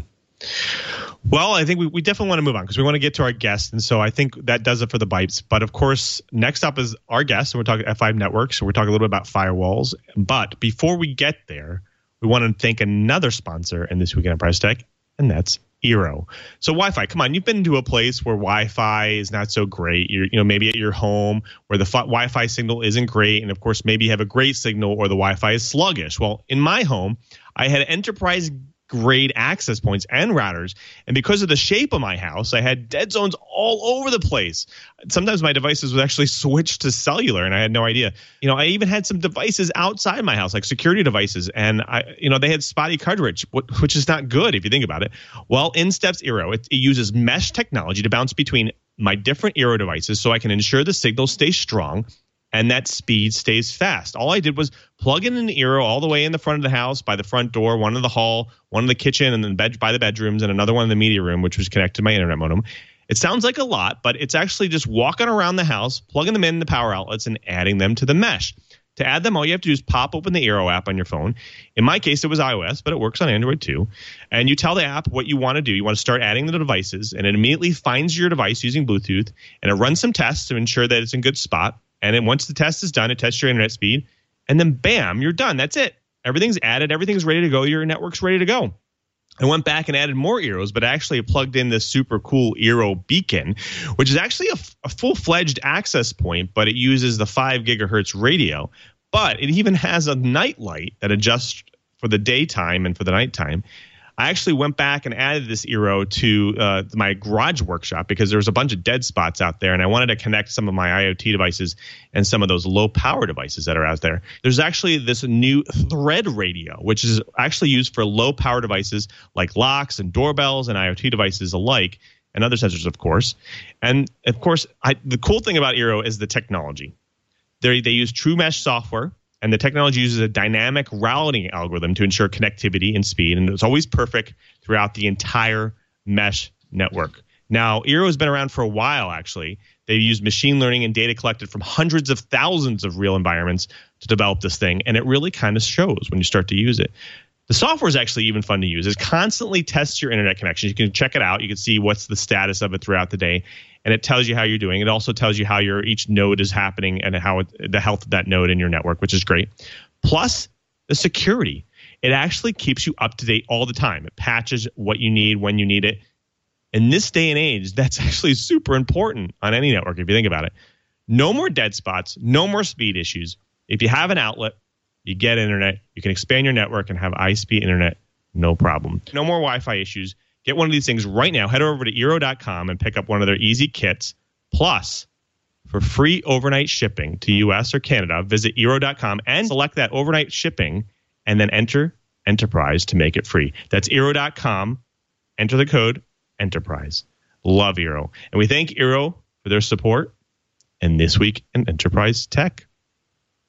Well, I think we definitely want to move on because we want to get to our guest. And so I think that does it for the Bites. But of course, next up is our guest. And we're talking F5 Networks. So we're talking a little bit about firewalls. But before we get there, we want to thank another sponsor in This Week in Enterprise Tech, and that's Eero. So Wi-Fi, come on, you've been to a place where Wi-Fi is not so great. You're maybe at your home where the Wi-Fi signal isn't great. And of course, maybe you have a great signal or the Wi-Fi is sluggish. Well, in my home, I had enterprise grade access points and routers. And because of the shape of my house, I had dead zones all over the place. Sometimes my devices would actually switch to cellular and I had no idea. You know, I even had some devices outside my house, like security devices, and they had spotty coverage, which is not good if you think about it. Well, in steps Eero. It uses mesh technology to bounce between my different Eero devices so I can ensure the signal stays strong and that speed stays fast. All I did was plug in an Eero all the way in the front of the house, by the front door, one in the hall, one in the kitchen, and then by the bedrooms, and another one in the media room, which was connected to my internet modem. It sounds like a lot, but it's actually just walking around the house, plugging them in the power outlets, and adding them to the mesh. To add them, all you have to do is pop open the Eero app on your phone. In my case, it was iOS, but it works on Android too. And you tell the app what you want to do. You want to start adding the devices, and it immediately finds your device using Bluetooth, and it runs some tests to ensure that it's in good spot. And then once the test is done, it tests your internet speed, and then bam, you're done. That's it. Everything's added. Everything's ready to go. Your network's ready to go. I went back and added more Eeros, but actually plugged in this super cool Eero beacon, which is actually a full-fledged access point, but it uses the 5 gigahertz radio. But it even has a night light that adjusts for the daytime and for the nighttime. I actually went back and added this Eero to my garage workshop because there was a bunch of dead spots out there, and I wanted to connect some of my IoT devices and some of those low-power devices that are out there. There's actually this new Thread radio, which is actually used for low-power devices like locks and doorbells and IoT devices alike, and other sensors, of course. And, of course, the cool thing about Eero is the technology. They use true mesh software. And the technology uses a dynamic routing algorithm to ensure connectivity and speed. And it's always perfect throughout the entire mesh network. Now, Eero has been around for a while, actually. They've used machine learning and data collected from hundreds of thousands of real environments to develop this thing. And it really kind of shows when you start to use it. The software is actually even fun to use. It constantly tests your internet connections. You can check it out. You can see what's the status of it throughout the day. And it tells you how you're doing. It also tells you how each node is happening and how the health of that node in your network, which is great. Plus, the security. It actually keeps you up to date all the time. It patches what you need when you need it. In this day and age, that's actually super important on any network if you think about it. No more dead spots. No more speed issues. If you have an outlet, you get internet. You can expand your network and have high-speed internet. No problem. No more Wi-Fi issues. Get one of these things right now. Head over to Eero.com and pick up one of their easy kits. Plus, for free overnight shipping to U.S. or Canada, visit Eero.com and select that overnight shipping and then enter Enterprise to make it free. That's Eero.com. Enter the code Enterprise. Love Eero. And we thank Eero for their support and This Week in Enterprise Tech.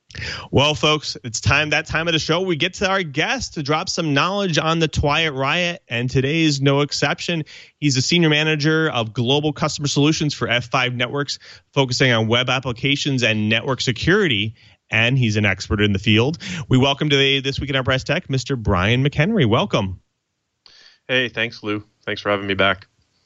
Well, folks, it's that time of the show. We get to our guest to drop some knowledge on the Twiat Riot, and today is no exception. He's a senior manager of global customer solutions for F5 Networks, focusing on web applications and network security, and he's an expert in the field. We welcome today, this week in Enterprise Tech, Mr. Brian McHenry. Welcome. Hey, thanks, Lou. Thanks for having me back.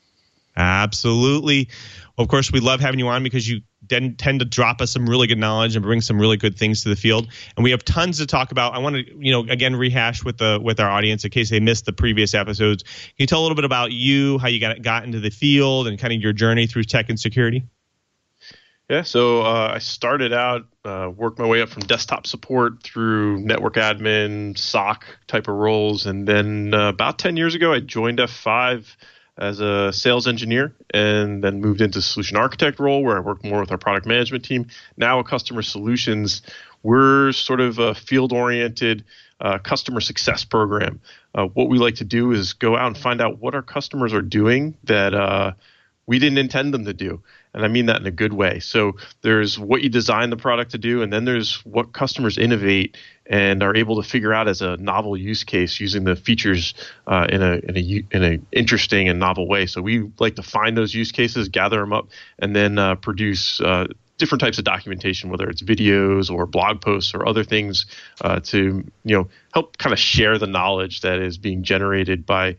Absolutely. Of course, we love having you on because you tend to drop us some really good knowledge and bring some really good things to the field. And we have tons to talk about. I want to, again, rehash with our audience in case they missed the previous episodes. Can you tell a little bit about you, how you got into the field, and kind of your journey through tech and security? Yeah, so I started out, worked my way up from desktop support through network admin, SOC type of roles. And then about 10 years ago, I joined F5 as a sales engineer, and then moved into solution architect role where I worked more with our product management team. Now at Customer Solutions, we're sort of a field-oriented customer success program. What we like to do is go out and find out what our customers are doing that we didn't intend them to do. And I mean that in a good way. So there's what you design the product to do, and then there's what customers innovate and are able to figure out as a novel use case using the features in a interesting and novel way. So we like to find those use cases, gather them up, and then produce different types of documentation, whether it's videos or blog posts or other things to help kind of share the knowledge that is being generated by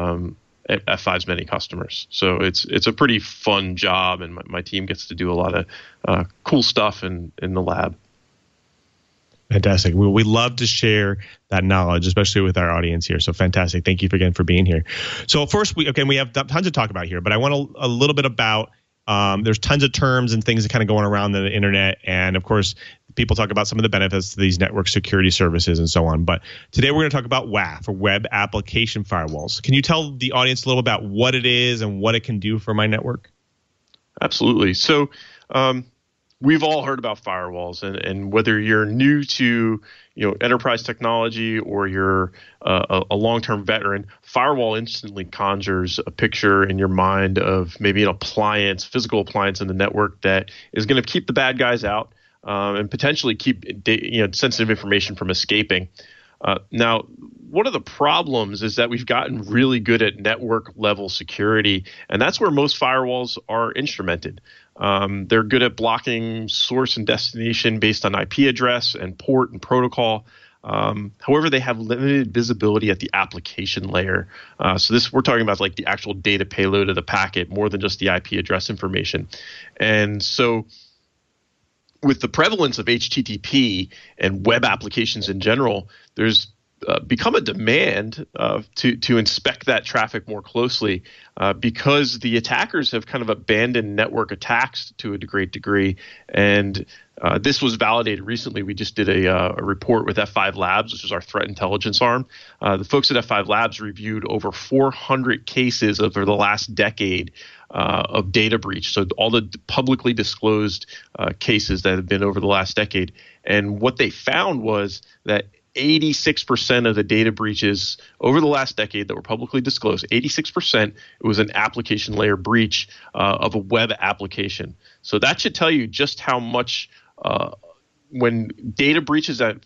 F5's many customers. So it's a pretty fun job, and my team gets to do a lot of cool stuff in the lab. Fantastic. We love to share that knowledge, especially with our audience here. So fantastic. Thank you again for being here. So first, we have tons to talk about here, but I want a little bit about there's tons of terms and things that kind of going around the internet. And of course, people talk about some of the benefits to these network security services and so on. But today we're going to talk about WAF, or Web Application Firewalls. Can you tell the audience a little about what it is and what it can do for my network? Absolutely. So we've all heard about firewalls, and whether you're new to enterprise technology or you're a long-term veteran, firewall instantly conjures a picture in your mind of maybe an appliance, physical appliance in the network that is going to keep the bad guys out and potentially keep sensitive information from escaping. Now, one of the problems is that we've gotten really good at network level security, and that's where most firewalls are instrumented. They're good at blocking source and destination based on IP address and port and protocol. However, they have limited visibility at the application layer. So we're talking about like the actual data payload of the packet more than just the IP address information. And so with the prevalence of HTTP and web applications in general, there's become a demand to inspect that traffic more closely because the attackers have kind of abandoned network attacks to a great degree. And this was validated recently. We just did a report with F5 Labs, which is our threat intelligence arm. The folks at F5 Labs reviewed over 400 cases over the last decade of data breach. So all the publicly disclosed cases that have been over the last decade. And what they found was that 86% of the data breaches over the last decade that were publicly disclosed, 86%, it was an application layer breach of a web application. So that should tell you just how much when data breaches at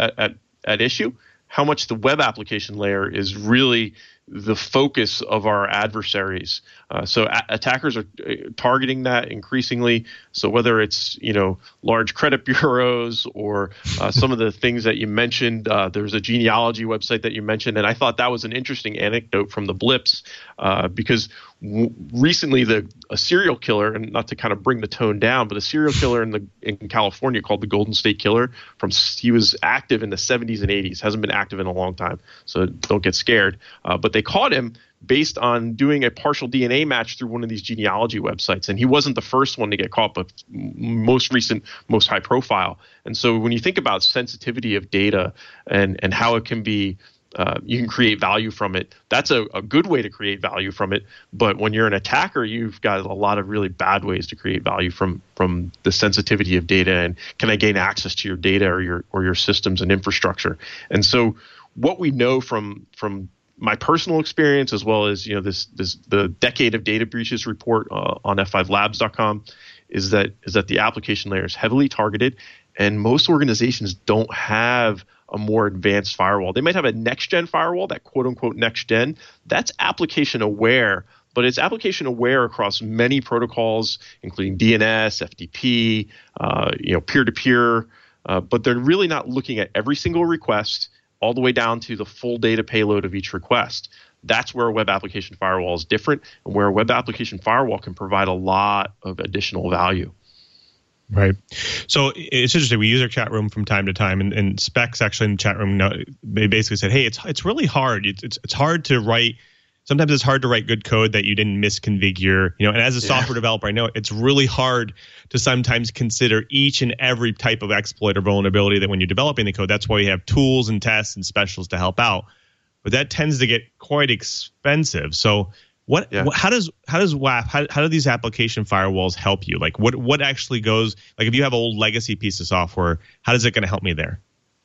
issue, how much the web application layer is really the focus of our adversaries. So attackers are targeting that increasingly. So whether it's large credit bureaus or some of the things that you mentioned, there's a genealogy website that you mentioned, and I thought that was an interesting anecdote from the blips because recently a serial killer, and not to kind of bring the tone down, but a serial killer in California called the Golden State Killer, he was active in the 70s and 80s, hasn't been active in a long time, so don't get scared. But they caught him based on doing a partial DNA match through one of these genealogy websites. And he wasn't the first one to get caught, but most recent, most high profile. And so when you think about sensitivity of data and how it can be, you can create value from it, that's a good way to create value from it. But when you're an attacker, you've got a lot of really bad ways to create value from the sensitivity of data. And can I gain access to your data or your systems and infrastructure? And so what we know from my personal experience, as well as the decade of data breaches report on F5Labs.com, is that the application layer is heavily targeted, And most organizations don't have a more advanced firewall. They might have a next-gen firewall, that quote-unquote next-gen. That's application-aware, but it's application-aware across many protocols, including DNS, FTP, peer-to-peer, but they're really not looking at every single request all the way down to the full data payload of each request. That's where a web application firewall is different, and where a web application firewall can provide a lot of additional value. Right. So it's interesting. We use our chat room from time to time, and Specs actually in the chat room, they basically said, hey, it's really hard. It's hard to write. Sometimes it's hard to write good code that you didn't misconfigure. And as a software developer, I know it's really hard to sometimes consider each and every type of exploit or vulnerability that when you're developing the code. That's why you have tools and tests and specials to help out. But that tends to get quite expensive. So how do these application firewalls help you? Like what actually goes, like if you have an old legacy piece of software, how is it going to help me there?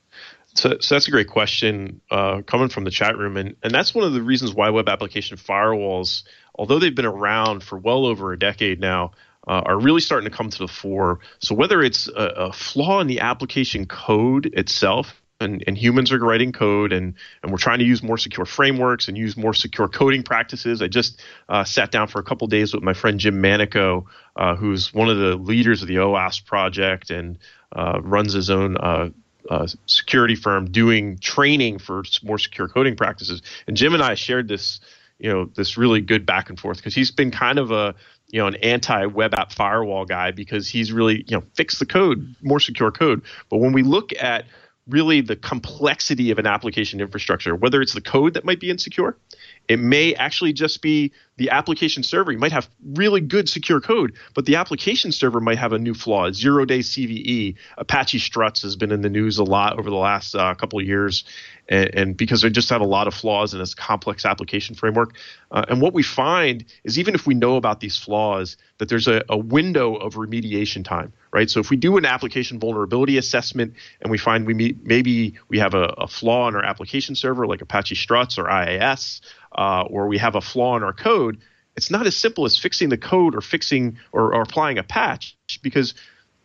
So that's a great question coming from the chat room. And that's one of the reasons why web application firewalls, although they've been around for well over a decade now, are really starting to come to the fore. So whether it's a flaw in the application code itself, and humans are writing code, and we're trying to use more secure frameworks and use more secure coding practices. I just sat down for a couple of days with my friend Jim Manico, who's one of the leaders of the OWASP project and runs his own security firm doing training for more secure coding practices. And Jim and I shared this really good back and forth, because he's been kind of an anti-web app firewall guy, because he's really fix the code, more secure code. But when we look at really the complexity of an application infrastructure, whether it's the code that might be insecure, it may actually just be the application server. You might have really good secure code, but the application server might have a new flaw. Zero-day CVE, Apache Struts has been in the news a lot over the last couple of years, and because they just have a lot of flaws in this complex application framework. And what we find is, even if we know about these flaws, that there's a window of remediation time, right? So if we do an application vulnerability assessment and we find maybe we have a flaw in our application server, like Apache Struts or IIS, or we have a flaw in our code, it's not as simple as fixing the code or fixing or applying a patch, because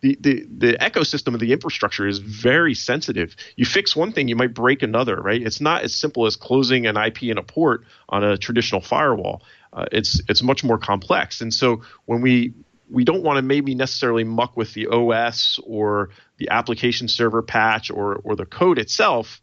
the ecosystem of the infrastructure is very sensitive. You fix one thing, you might break another, right? It's not as simple as closing an IP and a port on a traditional firewall. It's much more complex. And so when we don't want to maybe necessarily muck with the OS or the application server patch or the code itself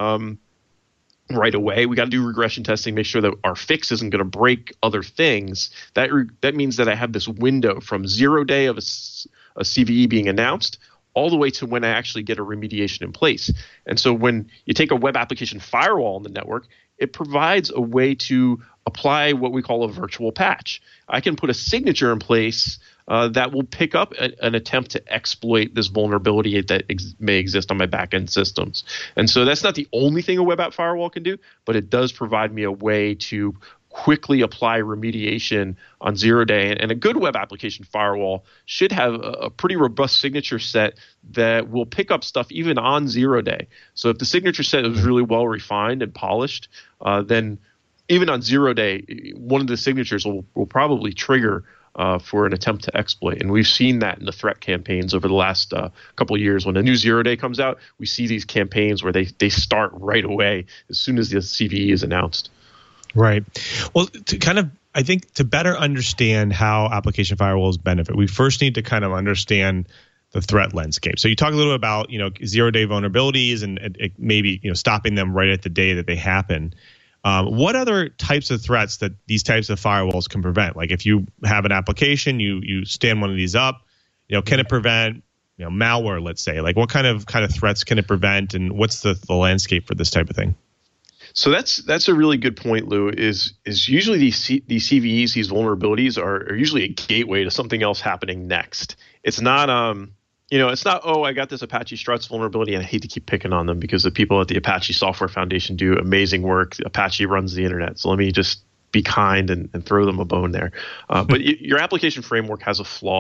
right away, we got to do regression testing, make sure that our fix isn't going to break other things. That means that I have this window from 0 day of a CVE being announced all the way to when I actually get a remediation in place. And so when you take a web application firewall on the network, it provides a way to apply what we call a virtual patch. I can put a signature in place that will pick up an attempt to exploit this vulnerability that may exist on my backend systems. And so that's not the only thing a web app firewall can do, but it does provide me a way to quickly apply remediation on 0 day. And a good web application firewall should have a pretty robust signature set that will pick up stuff even on 0 day. So if the signature set is really well refined and polished, then even on 0 day, one of the signatures will probably trigger for an attempt to exploit. And we've seen that in the threat campaigns over the last couple of years. When a new 0 day comes out, we see these campaigns where they start right away as soon as the CVE is announced. Right. Well, I think to better understand how application firewalls benefit, we first need to kind of understand the threat landscape. So you talk a little bit about 0 day vulnerabilities and maybe stopping them right at the day that they happen. What other types of threats that these types of firewalls can prevent? Like if you have an application, you stand one of these up, can it prevent malware? Let's say, like what kind of threats can it prevent, and what's the landscape for this type of thing? So that's a really good point, Lou. Is usually these CVEs, these vulnerabilities are usually a gateway to something else happening next. It's not it's not, oh, I got this Apache Struts vulnerability and I hate to keep picking on them because the people at the Apache Software Foundation do amazing work. Apache runs the internet, so let me just be kind and throw them a bone there. But your application framework has a flaw.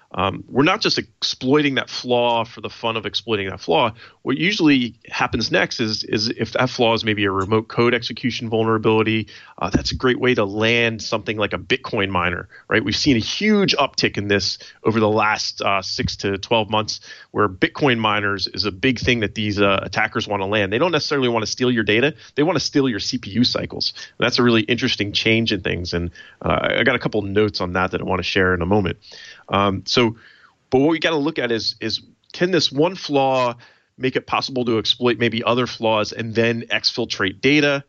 we're not just exploiting that flaw for the fun of exploiting that flaw. What usually happens next is if that flaw is maybe a remote code execution vulnerability, that's a great way to land something like a Bitcoin miner, right? We've seen a huge uptick in this over the last 6 to 12 months, where Bitcoin miners is a big thing that these attackers want to land. They don't necessarily want to steal your data. They want to steal your CPU cycles. And that's a really interesting change in things. And I got a couple notes on that I want to share in a moment. But what we got to look at is can this one flaw make it possible to exploit maybe other flaws and then exfiltrate data?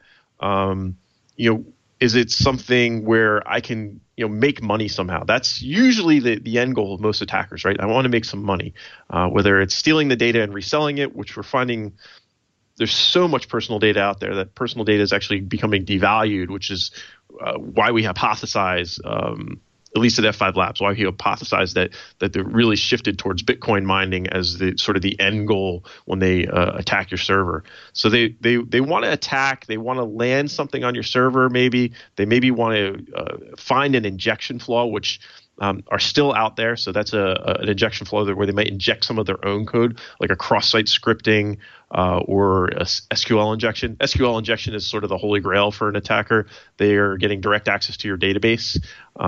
Is it something where I can make money somehow? That's usually the end goal of most attackers, right? I want to make some money, whether it's stealing the data and reselling it, which we're finding there's so much personal data out there that personal data is actually becoming devalued, which is why we hypothesize, at least at F5 Labs, why we hypothesize that they're really shifted towards Bitcoin mining as the sort of the end goal when they attack your server. So they want to attack, they want to land something on your server. Maybe they want to find an injection flaw, which are still out there. So that's an injection flaw where they might inject some of their own code, like a cross-site scripting or a SQL injection. SQL injection is sort of the holy grail for an attacker. They are getting direct access to your database.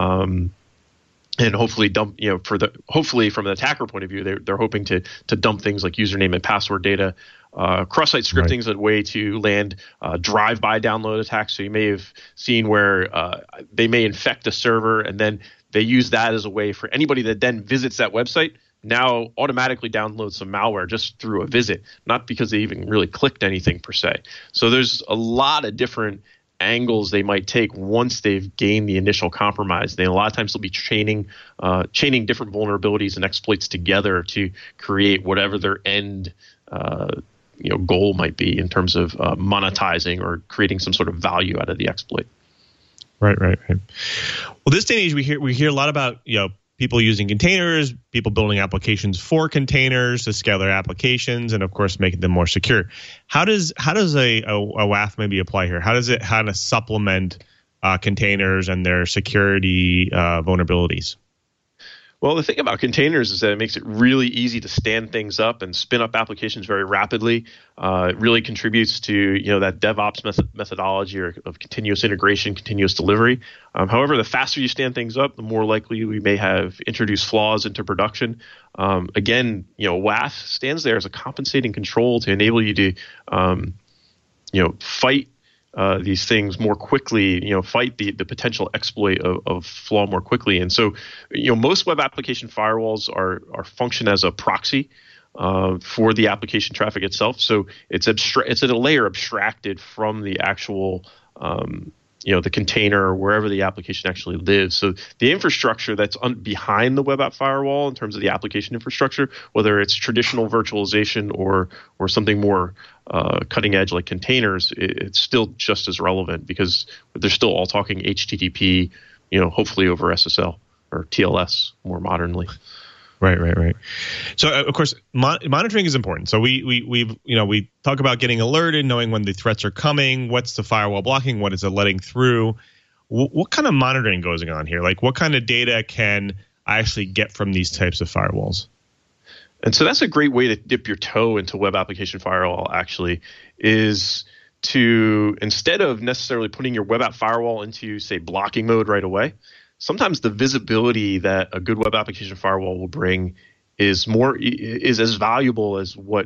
And hopefully hopefully from an attacker point of view, they're hoping to dump things like username and password data. Cross-site scripting is a way to land drive-by download attacks. So you may have seen where they may infect a server and then they use that as a way for anybody that then visits that website now automatically download some malware just through a visit, not because they even really clicked anything per se. So there's a lot of different angles they might take once they've gained the initial compromise. A lot of times they'll be chaining different vulnerabilities and exploits together to create whatever their end goal might be in terms of monetizing or creating some sort of value out of the exploit. Right. Well, this day and age, we hear a lot about people using containers, people building applications for containers to scale their applications, and of course making them more secure. How does a WAF maybe apply here? How to supplement containers and their security vulnerabilities? Well, the thing about containers is that it makes it really easy to stand things up and spin up applications very rapidly. It really contributes to that DevOps methodology of continuous integration, continuous delivery. However, the faster you stand things up, the more likely we may have introduced flaws into production. Again, WAF stands there as a compensating control to enable you to fight these things more quickly, fight the potential exploit of flaw more quickly. And so, most web application firewalls are function as a proxy for the application traffic itself. So it's a layer abstracted from the actual the container or wherever the application actually lives. So the infrastructure that's behind the web app firewall in terms of the application infrastructure, whether it's traditional virtualization or something more cutting edge like containers, it's still just as relevant because they're still all talking HTTP, hopefully over SSL or TLS more modernly. Right. So of course, monitoring is important. So we talk about getting alerted, knowing when the threats are coming, what's the firewall blocking, what is it letting through. What kind of monitoring goes on here? Like, what kind of data can I actually get from these types of firewalls? And so that's a great way to dip your toe into web application firewall. Actually, is to instead of necessarily putting your web app firewall into, say, blocking mode right away. Sometimes the visibility that a good web application firewall will bring is as valuable as what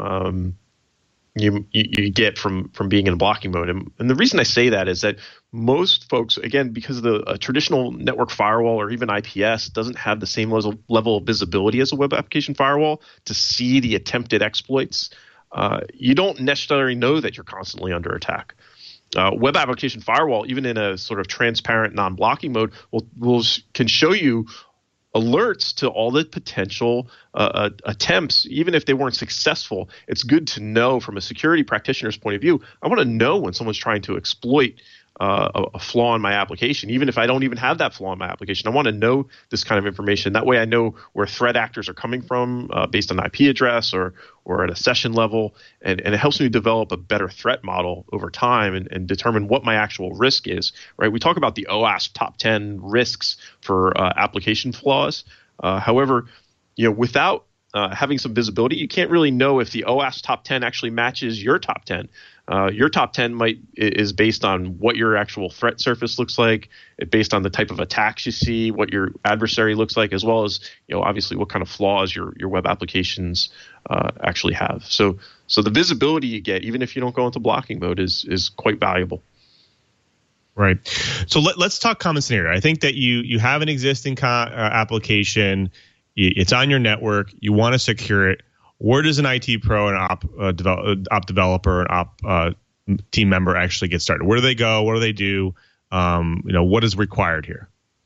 you get from being in blocking mode. And the reason I say that is that most folks, again, because a traditional network firewall or even IPS doesn't have the same level of visibility as a web application firewall to see the attempted exploits, you don't necessarily know that you're constantly under attack. Web application firewall, even in a sort of transparent non-blocking mode, can show you alerts to all the potential attempts, even if they weren't successful. It's good to know from a security practitioner's point of view. I want to know when someone's trying to exploit a flaw in my application, even if I don't even have that flaw in my application. I want to know this kind of information. That way I know where threat actors are coming from based on IP address or at a session level. And it helps me develop a better threat model over time and determine what my actual risk is, right? We talk about the OWASP top 10 risks for application flaws. However, without having some visibility, you can't really know if the OWASP top 10 actually matches your top 10. Your top 10 is based on what your actual threat surface looks like, based on the type of attacks you see, what your adversary looks like, as well as obviously what kind of flaws your web applications actually have. So the visibility you get, even if you don't go into blocking mode, is quite valuable. Right. So let's talk common scenario. I think that you have an existing application, it's on your network, you want to secure it. Where does an IT pro, an op developer, an op team member actually get started? Where do they go? What do they do? What is required here?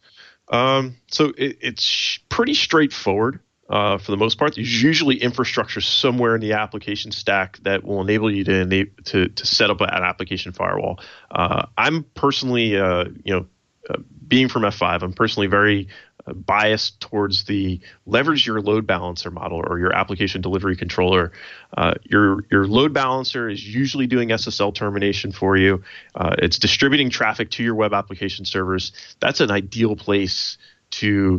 So it's pretty straightforward for the most part. There's usually infrastructure somewhere in the application stack that will enable you to set up an application firewall. I'm personally, being from F5, I'm personally very biased towards the leverage your load balancer model or your application delivery controller. Your load balancer is usually doing SSL termination for you. It's distributing traffic to your web application servers. That's an ideal place to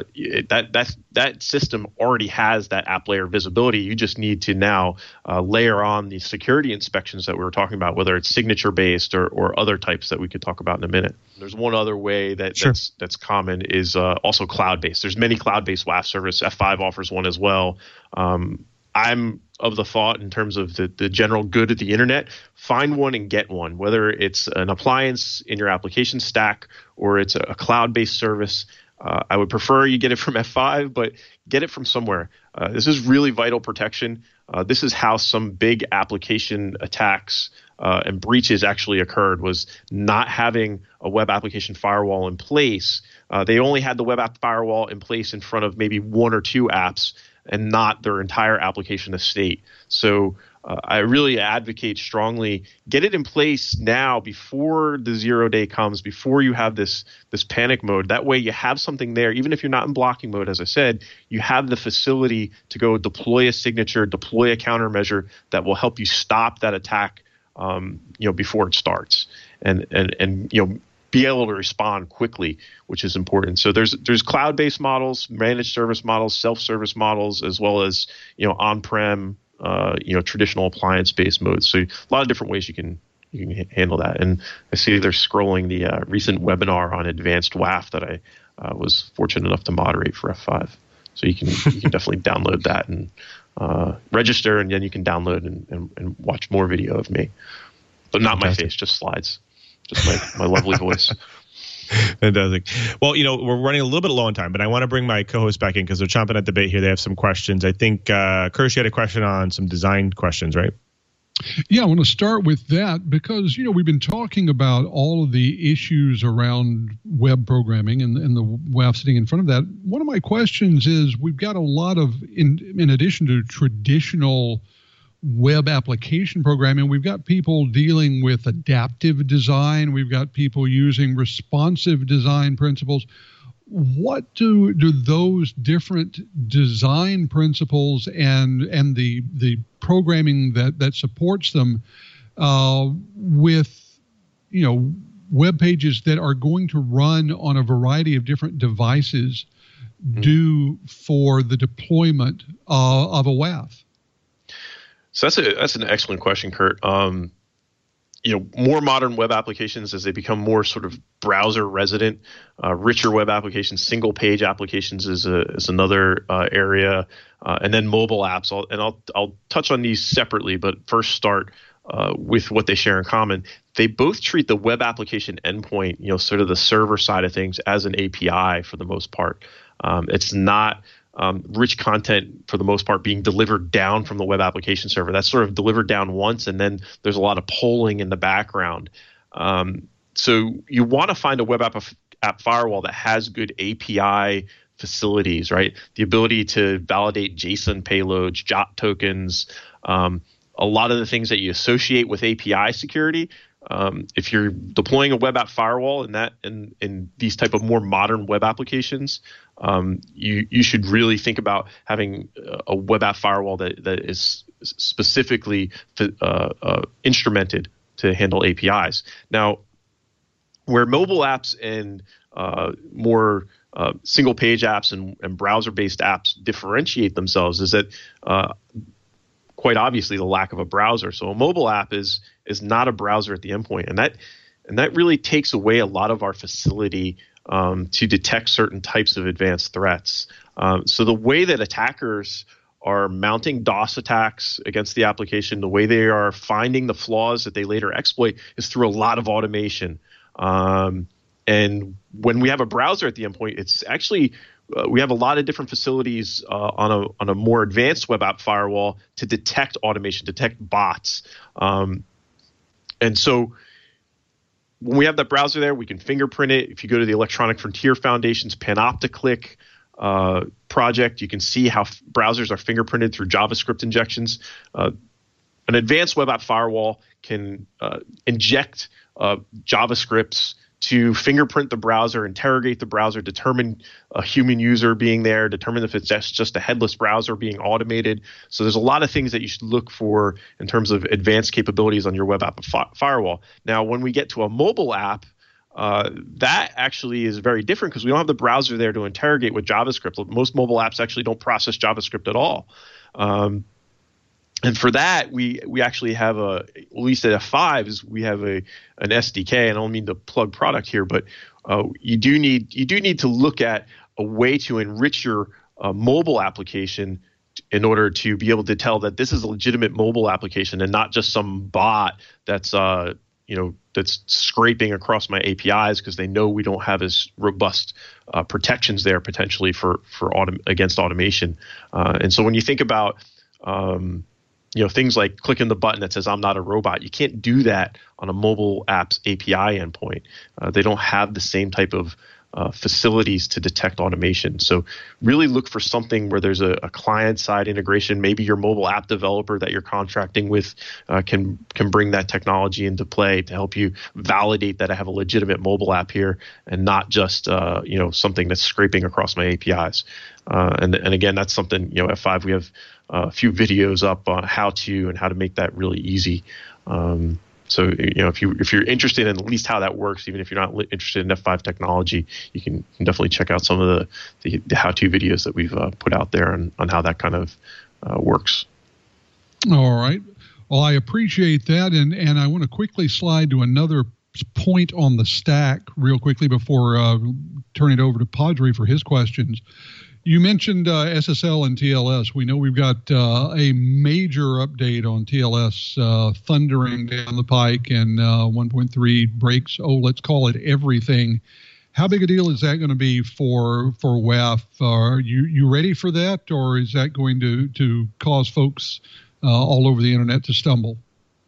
that system already has that app layer visibility. You just need to now layer on the security inspections that we were talking about, whether it's signature based or other types that we could talk about in a minute. There's one other way that's common is also cloud based. There's many cloud based WAF service. F5 offers one as well. I'm of the thought in terms of the general good of the internet, find one and get one, whether it's an appliance in your application stack or it's a cloud-based service. I would prefer you get it from F5, but get it from somewhere. This is really vital protection. This is how some big application attacks and breaches actually occurred, was not having a web application firewall in place. They only had the web app firewall in place in front of maybe one or two apps and not their entire application estate. So I really advocate strongly, get it in place now before the 0 day comes, before you have this panic mode. That way you have something there. Even if you're not in blocking mode, as I said, you have the facility to go deploy a signature, deploy a countermeasure that will help you stop that attack before it starts. And be able to respond quickly, which is important. So there's cloud-based models, managed service models, self-service models, as well as on-prem, traditional appliance-based modes. So a lot of different ways you can handle that. And I see they're scrolling the recent webinar on advanced WAF that I was fortunate enough to moderate for F5. So you can definitely download that and register, and then you can download and watch more video of me, but not my face, just slides. Just my lovely voice. Fantastic. Well, we're running a little bit low on time, but I want to bring my co-host back in because they're chomping at the bit here. They have some questions. I think, Kirsch, you had a question on some design questions, right? Yeah, I want to start with that because, we've been talking about all of the issues around web programming and the WAF sitting in front of that. One of my questions is, we've got a lot of, in addition to traditional web application programming, we've got people dealing with adaptive design. We've got people using responsive design principles. What do those different design principles and the programming that supports them with web pages that are going to run on a variety of different devices do for the deployment of a WAF? So that's an excellent question, Kurt. More modern web applications, as they become more sort of browser resident, richer web applications, single page applications is another area, and then mobile apps. I'll touch on these separately, but first start with what they share in common. They both treat the web application endpoint, sort of the server side of things, as an API for the most part. It's not rich content for the most part being delivered down from the web application server. That's sort of delivered down once, and then there's a lot of polling in the background. So you want to find a web app firewall that has good API facilities, right? The ability to validate JSON payloads, JOT tokens, a lot of the things that you associate with API security. If you're deploying a web app firewall in these type of more modern web applications, you should really think about having a web app firewall that is specifically instrumented to handle APIs. Now, where mobile apps and more single page apps and browser based apps differentiate themselves is that quite obviously the lack of a browser. So a mobile app is not a browser at the endpoint, and that really takes away a lot of our facility to detect certain types of advanced threats. So the way that attackers are mounting DOS attacks against the application, the way they are finding the flaws that they later exploit is through a lot of automation. And when we have a browser at the endpoint, it's actually we have a lot of different facilities on a more advanced web app firewall to detect automation, detect bots. And so when we have that browser there, we can fingerprint it. If you go to the Electronic Frontier Foundation's Panopticlick project, you can see how browsers are fingerprinted through JavaScript injections. An advanced web app firewall can inject JavaScripts to fingerprint the browser, interrogate the browser, determine a human user being there, determine if it's just a headless browser being automated. So there's a lot of things that you should look for in terms of advanced capabilities on your web app firewall. Now, when we get to a mobile app, that actually is very different because we don't have the browser there to interrogate with JavaScript. Most mobile apps actually don't process JavaScript at all. And for that, we actually have at least at F5 we have an SDK. I don't mean to plug product here, but you do need to look at a way to enrich your mobile application in order to be able to tell that this is a legitimate mobile application and not just some bot that's that's scraping across my APIs because they know we don't have as robust protections there potentially against automation. And so when you think about things like clicking the button that says I'm not a robot, you can't do that on a mobile app's API endpoint. They don't have the same type of facilities to detect automation. So really look for something where there's a client-side integration. Maybe your mobile app developer that you're contracting with can bring that technology into play to help you validate that I have a legitimate mobile app here and not just something that's scraping across my APIs. And again, that's something F5 we have a few videos up on how to make that really easy. So if you're interested in at least how that works, even if you're not interested in F5 technology, you can definitely check out some of the how-to videos that we've put out there on how that kind of works. All right. Well, I appreciate that, and I want to quickly slide to another point on the stack real quickly before turning it over to Padre for his questions. You mentioned SSL and TLS. We know we've got a major update on TLS thundering down the pike, and 1.3 breaks, let's call it everything. How big a deal is that going to be for WAF? Are you ready for that, or is that going to cause folks all over the internet to stumble?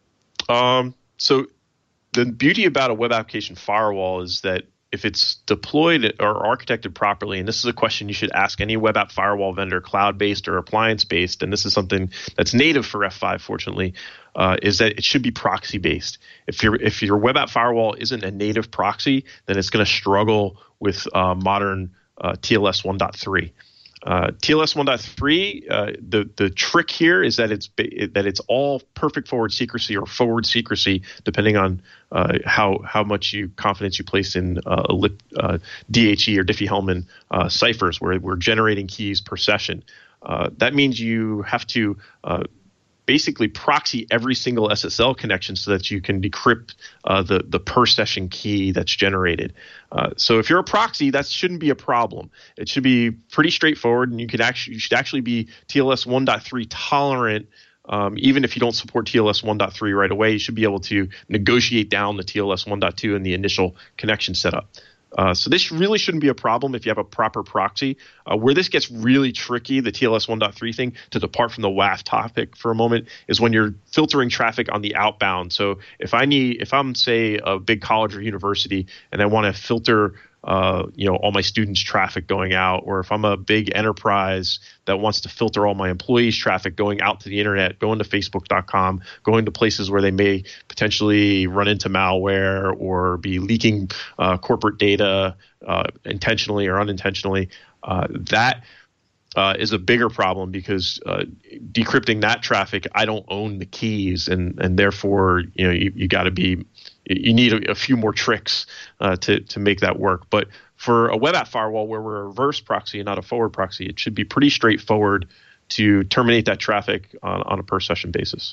So the beauty about a web application firewall is that if it's deployed or architected properly, and this is a question you should ask any web app firewall vendor, cloud-based or appliance-based, and this is something that's native for F5, fortunately, is that it should be proxy-based. If your web app firewall isn't a native proxy, then it's going to struggle with modern TLS 1.3. TLS 1.3, the trick here is that it's all perfect forward secrecy or forward secrecy, depending on how much confidence you place in DHE or Diffie-Hellman ciphers, where we're generating keys per session. That means you have to basically proxy every single SSL connection so that you can decrypt the per session key that's generated. So if you're a proxy, that shouldn't be a problem. It should be pretty straightforward, and you should actually be TLS 1.3 tolerant. Even if you don't support TLS 1.3 right away, you should be able to negotiate down the TLS 1.2 in the initial connection setup. So this really shouldn't be a problem if you have a proper proxy. Where this gets really tricky, the TLS 1.3 thing, to depart from the WAF topic for a moment, is when you're filtering traffic on the outbound. So if I'm say a big college or university and I want to filter all my students' traffic going out, or if I'm a big enterprise that wants to filter all my employees' traffic going out to the internet, going to Facebook.com, going to places where they may potentially run into malware or be leaking corporate data intentionally or unintentionally, that is a bigger problem because decrypting that traffic, I don't own the keys, and therefore you got to be. You need a few more tricks to make that work. But for a web app firewall where we're a reverse proxy and not a forward proxy, it should be pretty straightforward to terminate that traffic on a per session basis.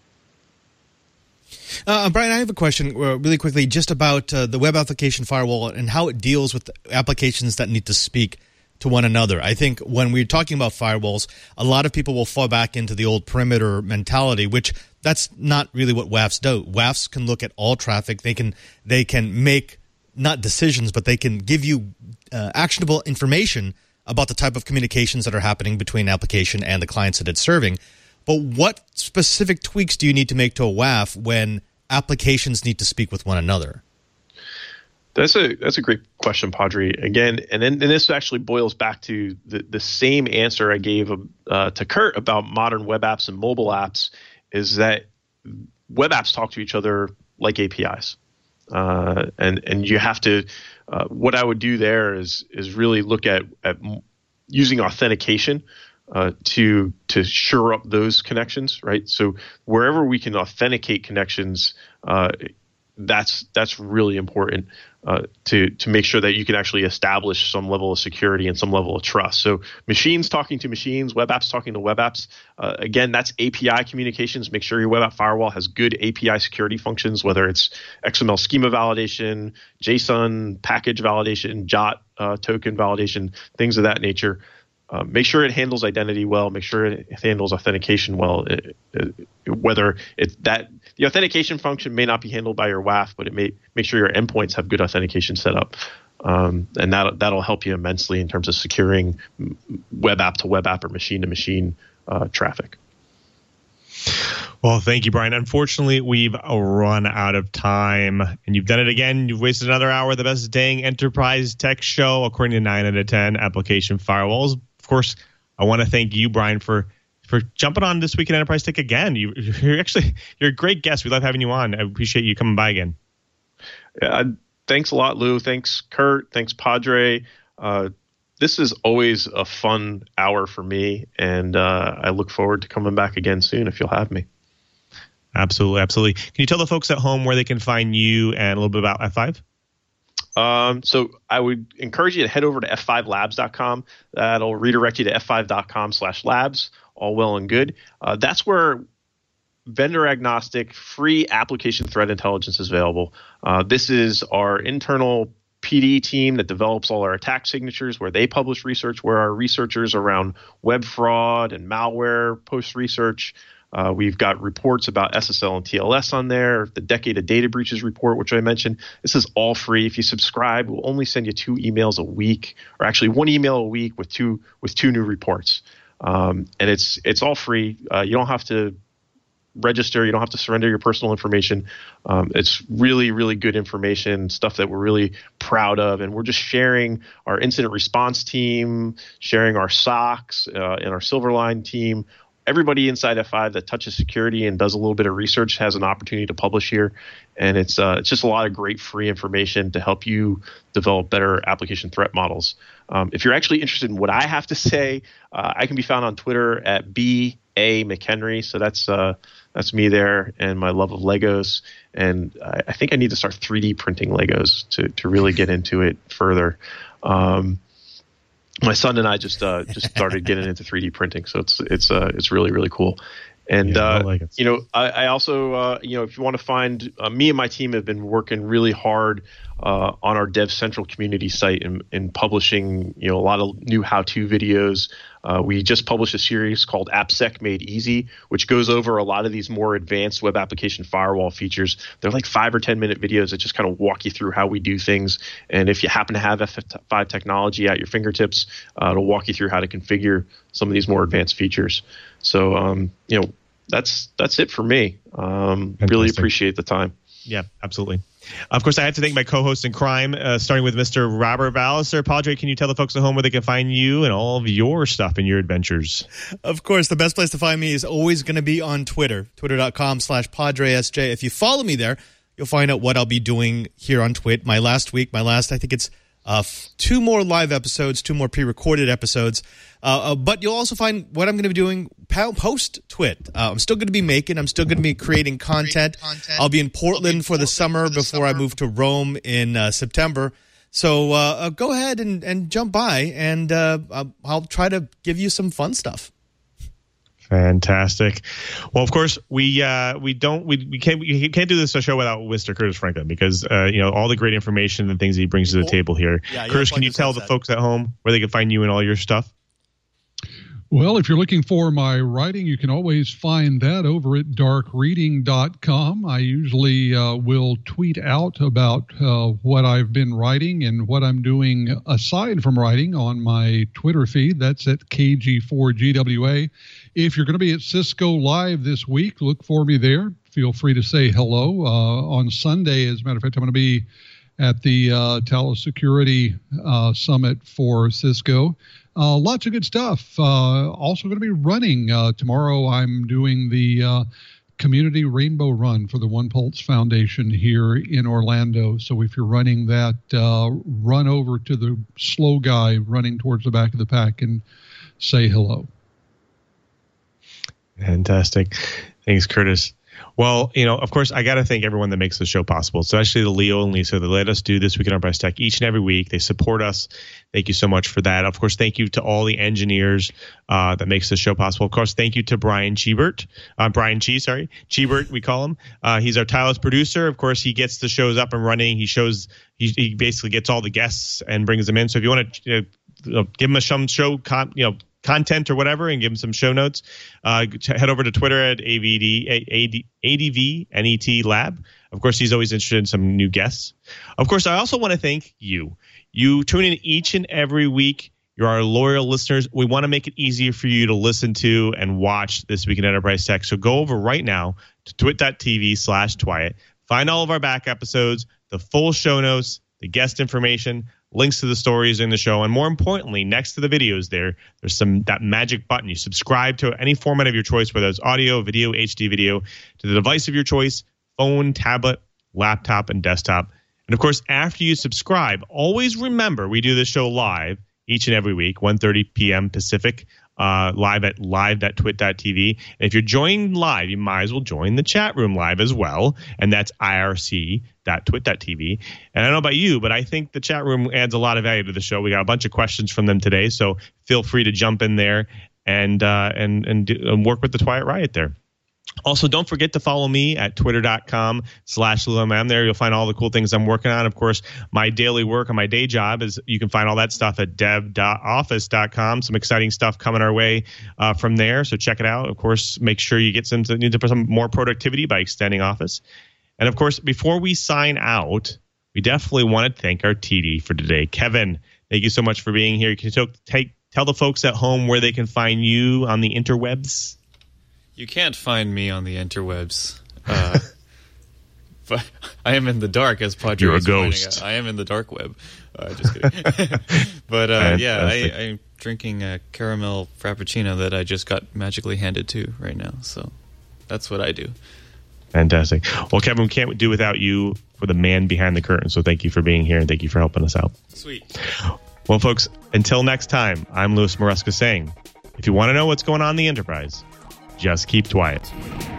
Brian, I have a question really quickly just about the web application firewall and how it deals with applications that need to speak to one another. I think when we're talking about firewalls, a lot of people will fall back into the old perimeter mentality, which that's not really what WAFs do. WAFs can look at all traffic. They can make not decisions, but they can give you actionable information about the type of communications that are happening between an application and the clients that it's serving. But what specific tweaks do you need to make to a WAF when applications need to speak with one another? That's a great question, Padre. Again, and this actually boils back to the same answer I gave to Kurt about modern web apps and mobile apps, is that web apps talk to each other like APIs. And you have to what I would do there is really look at using authentication to shore up those connections, right? So wherever we can authenticate connections, that's really important to make sure that you can actually establish some level of security and some level of trust. So machines talking to machines, web apps talking to web apps. Again, that's API communications. Make sure your web app firewall has good API security functions, whether it's XML schema validation, JSON package validation, JOT token validation, things of that nature. Make sure it handles identity well. Make sure it handles authentication well. Whether it's that the authentication function may not be handled by your WAF, but it may make sure your endpoints have good authentication set up, and that'll help you immensely in terms of securing web app to web app or machine to machine traffic. Well, thank you, Brian. Unfortunately, we've run out of time, and you've done it again. You've wasted another hour of the best dang enterprise tech show, according to 9 out of 10 application firewalls. Of course, I want to thank you, Brian, for jumping on This Week in Enterprise Tech again. You're a great guest. We love having you on. I appreciate you coming by again. Yeah, thanks a lot, Lou. Thanks, Kurt. Thanks, Padre. This is always a fun hour for me, and I look forward to coming back again soon if you'll have me. Absolutely, absolutely. Can you tell the folks at home where they can find you and a little bit about F5? So I would encourage you to head over to f5labs.com. That'll redirect you to f5.com/labs. All well and good. That's where vendor agnostic free application threat intelligence is available. This is our internal PD team that develops all our attack signatures, where they publish research, where our researchers around web fraud and malware post research. We've got reports about SSL and TLS on there, the Decade of Data Breaches report, which I mentioned. This is all free. If you subscribe, we'll only send you 2 emails a week, or actually 1 email a week with two new reports. And it's all free. You don't have to register. You don't have to surrender your personal information. It's really, really good information, stuff that we're really proud of. And we're just sharing our incident response team, sharing our SOCs and our Silverline team. Everybody inside F5 that touches security and does a little bit of research has an opportunity to publish here. And it's just a lot of great free information to help you develop better application threat models. If you're actually interested in what I have to say, I can be found on Twitter at B.A. McHenry. So that's me there and my love of Legos. And I think I need to start 3D printing Legos to really get into it further. My son and I just started getting into 3D printing, so it's really, really cool. And I also if you want to find me and my team have been working really hard on our Dev Central community site and publishing a lot of new how-to videos. We just published a series called AppSec Made Easy, which goes over a lot of these more advanced web application firewall features. They're like 5 or 10 minute videos that just kind of walk you through how we do things. And if you happen to have F5 technology at your fingertips, it'll walk you through how to configure some of these more advanced features. So, that's it for me. Really appreciate the time. Yeah, absolutely. Of course, I have to thank my co-host in crime, starting with Mr. Robert Valliser. Padre, can you tell the folks at home where they can find you and all of your stuff and your adventures? Of course, the best place to find me is always going to be on Twitter, twitter.com/PadreSJ. If you follow me there, you'll find out what I'll be doing here on Twit. I think it's 2 more live episodes, 2 more pre-recorded episodes. But you'll also find what I'm going to be doing post-Twit. I'm still going to be creating content. I'll be in Portland for the summer before I move to Rome in September. So go ahead and jump by, and I'll try to give you some fun stuff. Fantastic. Well, of course, we can't do this show without Mr. Curtis Franklin, because all the great information and things he brings to the table here. Yeah, Curtis, can you tell the folks at home where they can find you and all your stuff? Well, if you're looking for my writing, you can always find that over at darkreading.com. I usually will tweet out about what I've been writing and what I'm doing aside from writing on my Twitter feed. That's at KG4GWA. If you're going to be at Cisco Live this week, look for me there. Feel free to say hello. On Sunday, as a matter of fact, I'm going to be at the Talos Security Summit for Cisco. Lots of good stuff. Also going to be running tomorrow. I'm doing the Community Rainbow Run for the One Pulse Foundation here in Orlando. So if you're running that, run over to the slow guy running towards the back of the pack and say hello. Fantastic. Thanks, Curtis. Well, of course, I got to thank everyone that makes the show possible, especially the Leo and Lisa that let us do This Week in Enterprise Tech each and every week. They support us. Thank you so much for that. Of course, thank you to all the engineers that makes the show possible. Of course, thank you to Brian Chibert. Chibert, we call him. He's our Talos producer. Of course, he gets the shows up and running. He basically gets all the guests and brings them in. So if you want to give him some show content or whatever and give them some show notes, head over to Twitter at ADVNET Lab. Of course, he's always interested in some new guests. Of course, I also want to thank you. You tune in each and every week. You're our loyal listeners. We want to make it easier for you to listen to and watch This Week in Enterprise Tech. So go over right now to twit.tv/Twyat. Find all of our back episodes, the full show notes, the guest information, links to the stories in the show, and more importantly, next to the videos there's that magic button. You subscribe to any format of your choice, whether it's audio, video, HD video, to the device of your choice, phone, tablet, laptop, and desktop. And of course, after you subscribe, always remember we do this show live each and every week, 1:30 p.m. Pacific, live at live.twit.tv. And if you're joining live, you might as well join the chat room live as well, and that's irc.twit.tv. And I don't know about you, but I think the chat room adds a lot of value to the show. We got a bunch of questions from them today, so feel free to jump in there and work with the Twyat Riot there. Also, don't forget to follow me at twitter.com/LouMM. There you'll find all the cool things I'm working on. Of course, my daily work on my day job is you can find all that stuff at dev.office.com. Some exciting stuff coming our way from there, so check it out. Of course, make sure you get some more productivity by extending Office. And of course, before we sign out, we definitely want to thank our TD for today. Kevin, thank you so much for being here. Can you tell the folks at home where they can find you on the interwebs? You can't find me on the interwebs. But I am in the dark, as Padre You're a was ghost. I am in the dark web. Just kidding. But I'm drinking a caramel frappuccino that I just got magically handed to right now. So that's what I do. Fantastic. Well, Kevin, we can't do without you for the man behind the curtain. So thank you for being here and thank you for helping us out. Sweet. Well, folks, until next time, I'm Louis Maresca saying, if you want to know what's going on in the Enterprise, just keep Twyat.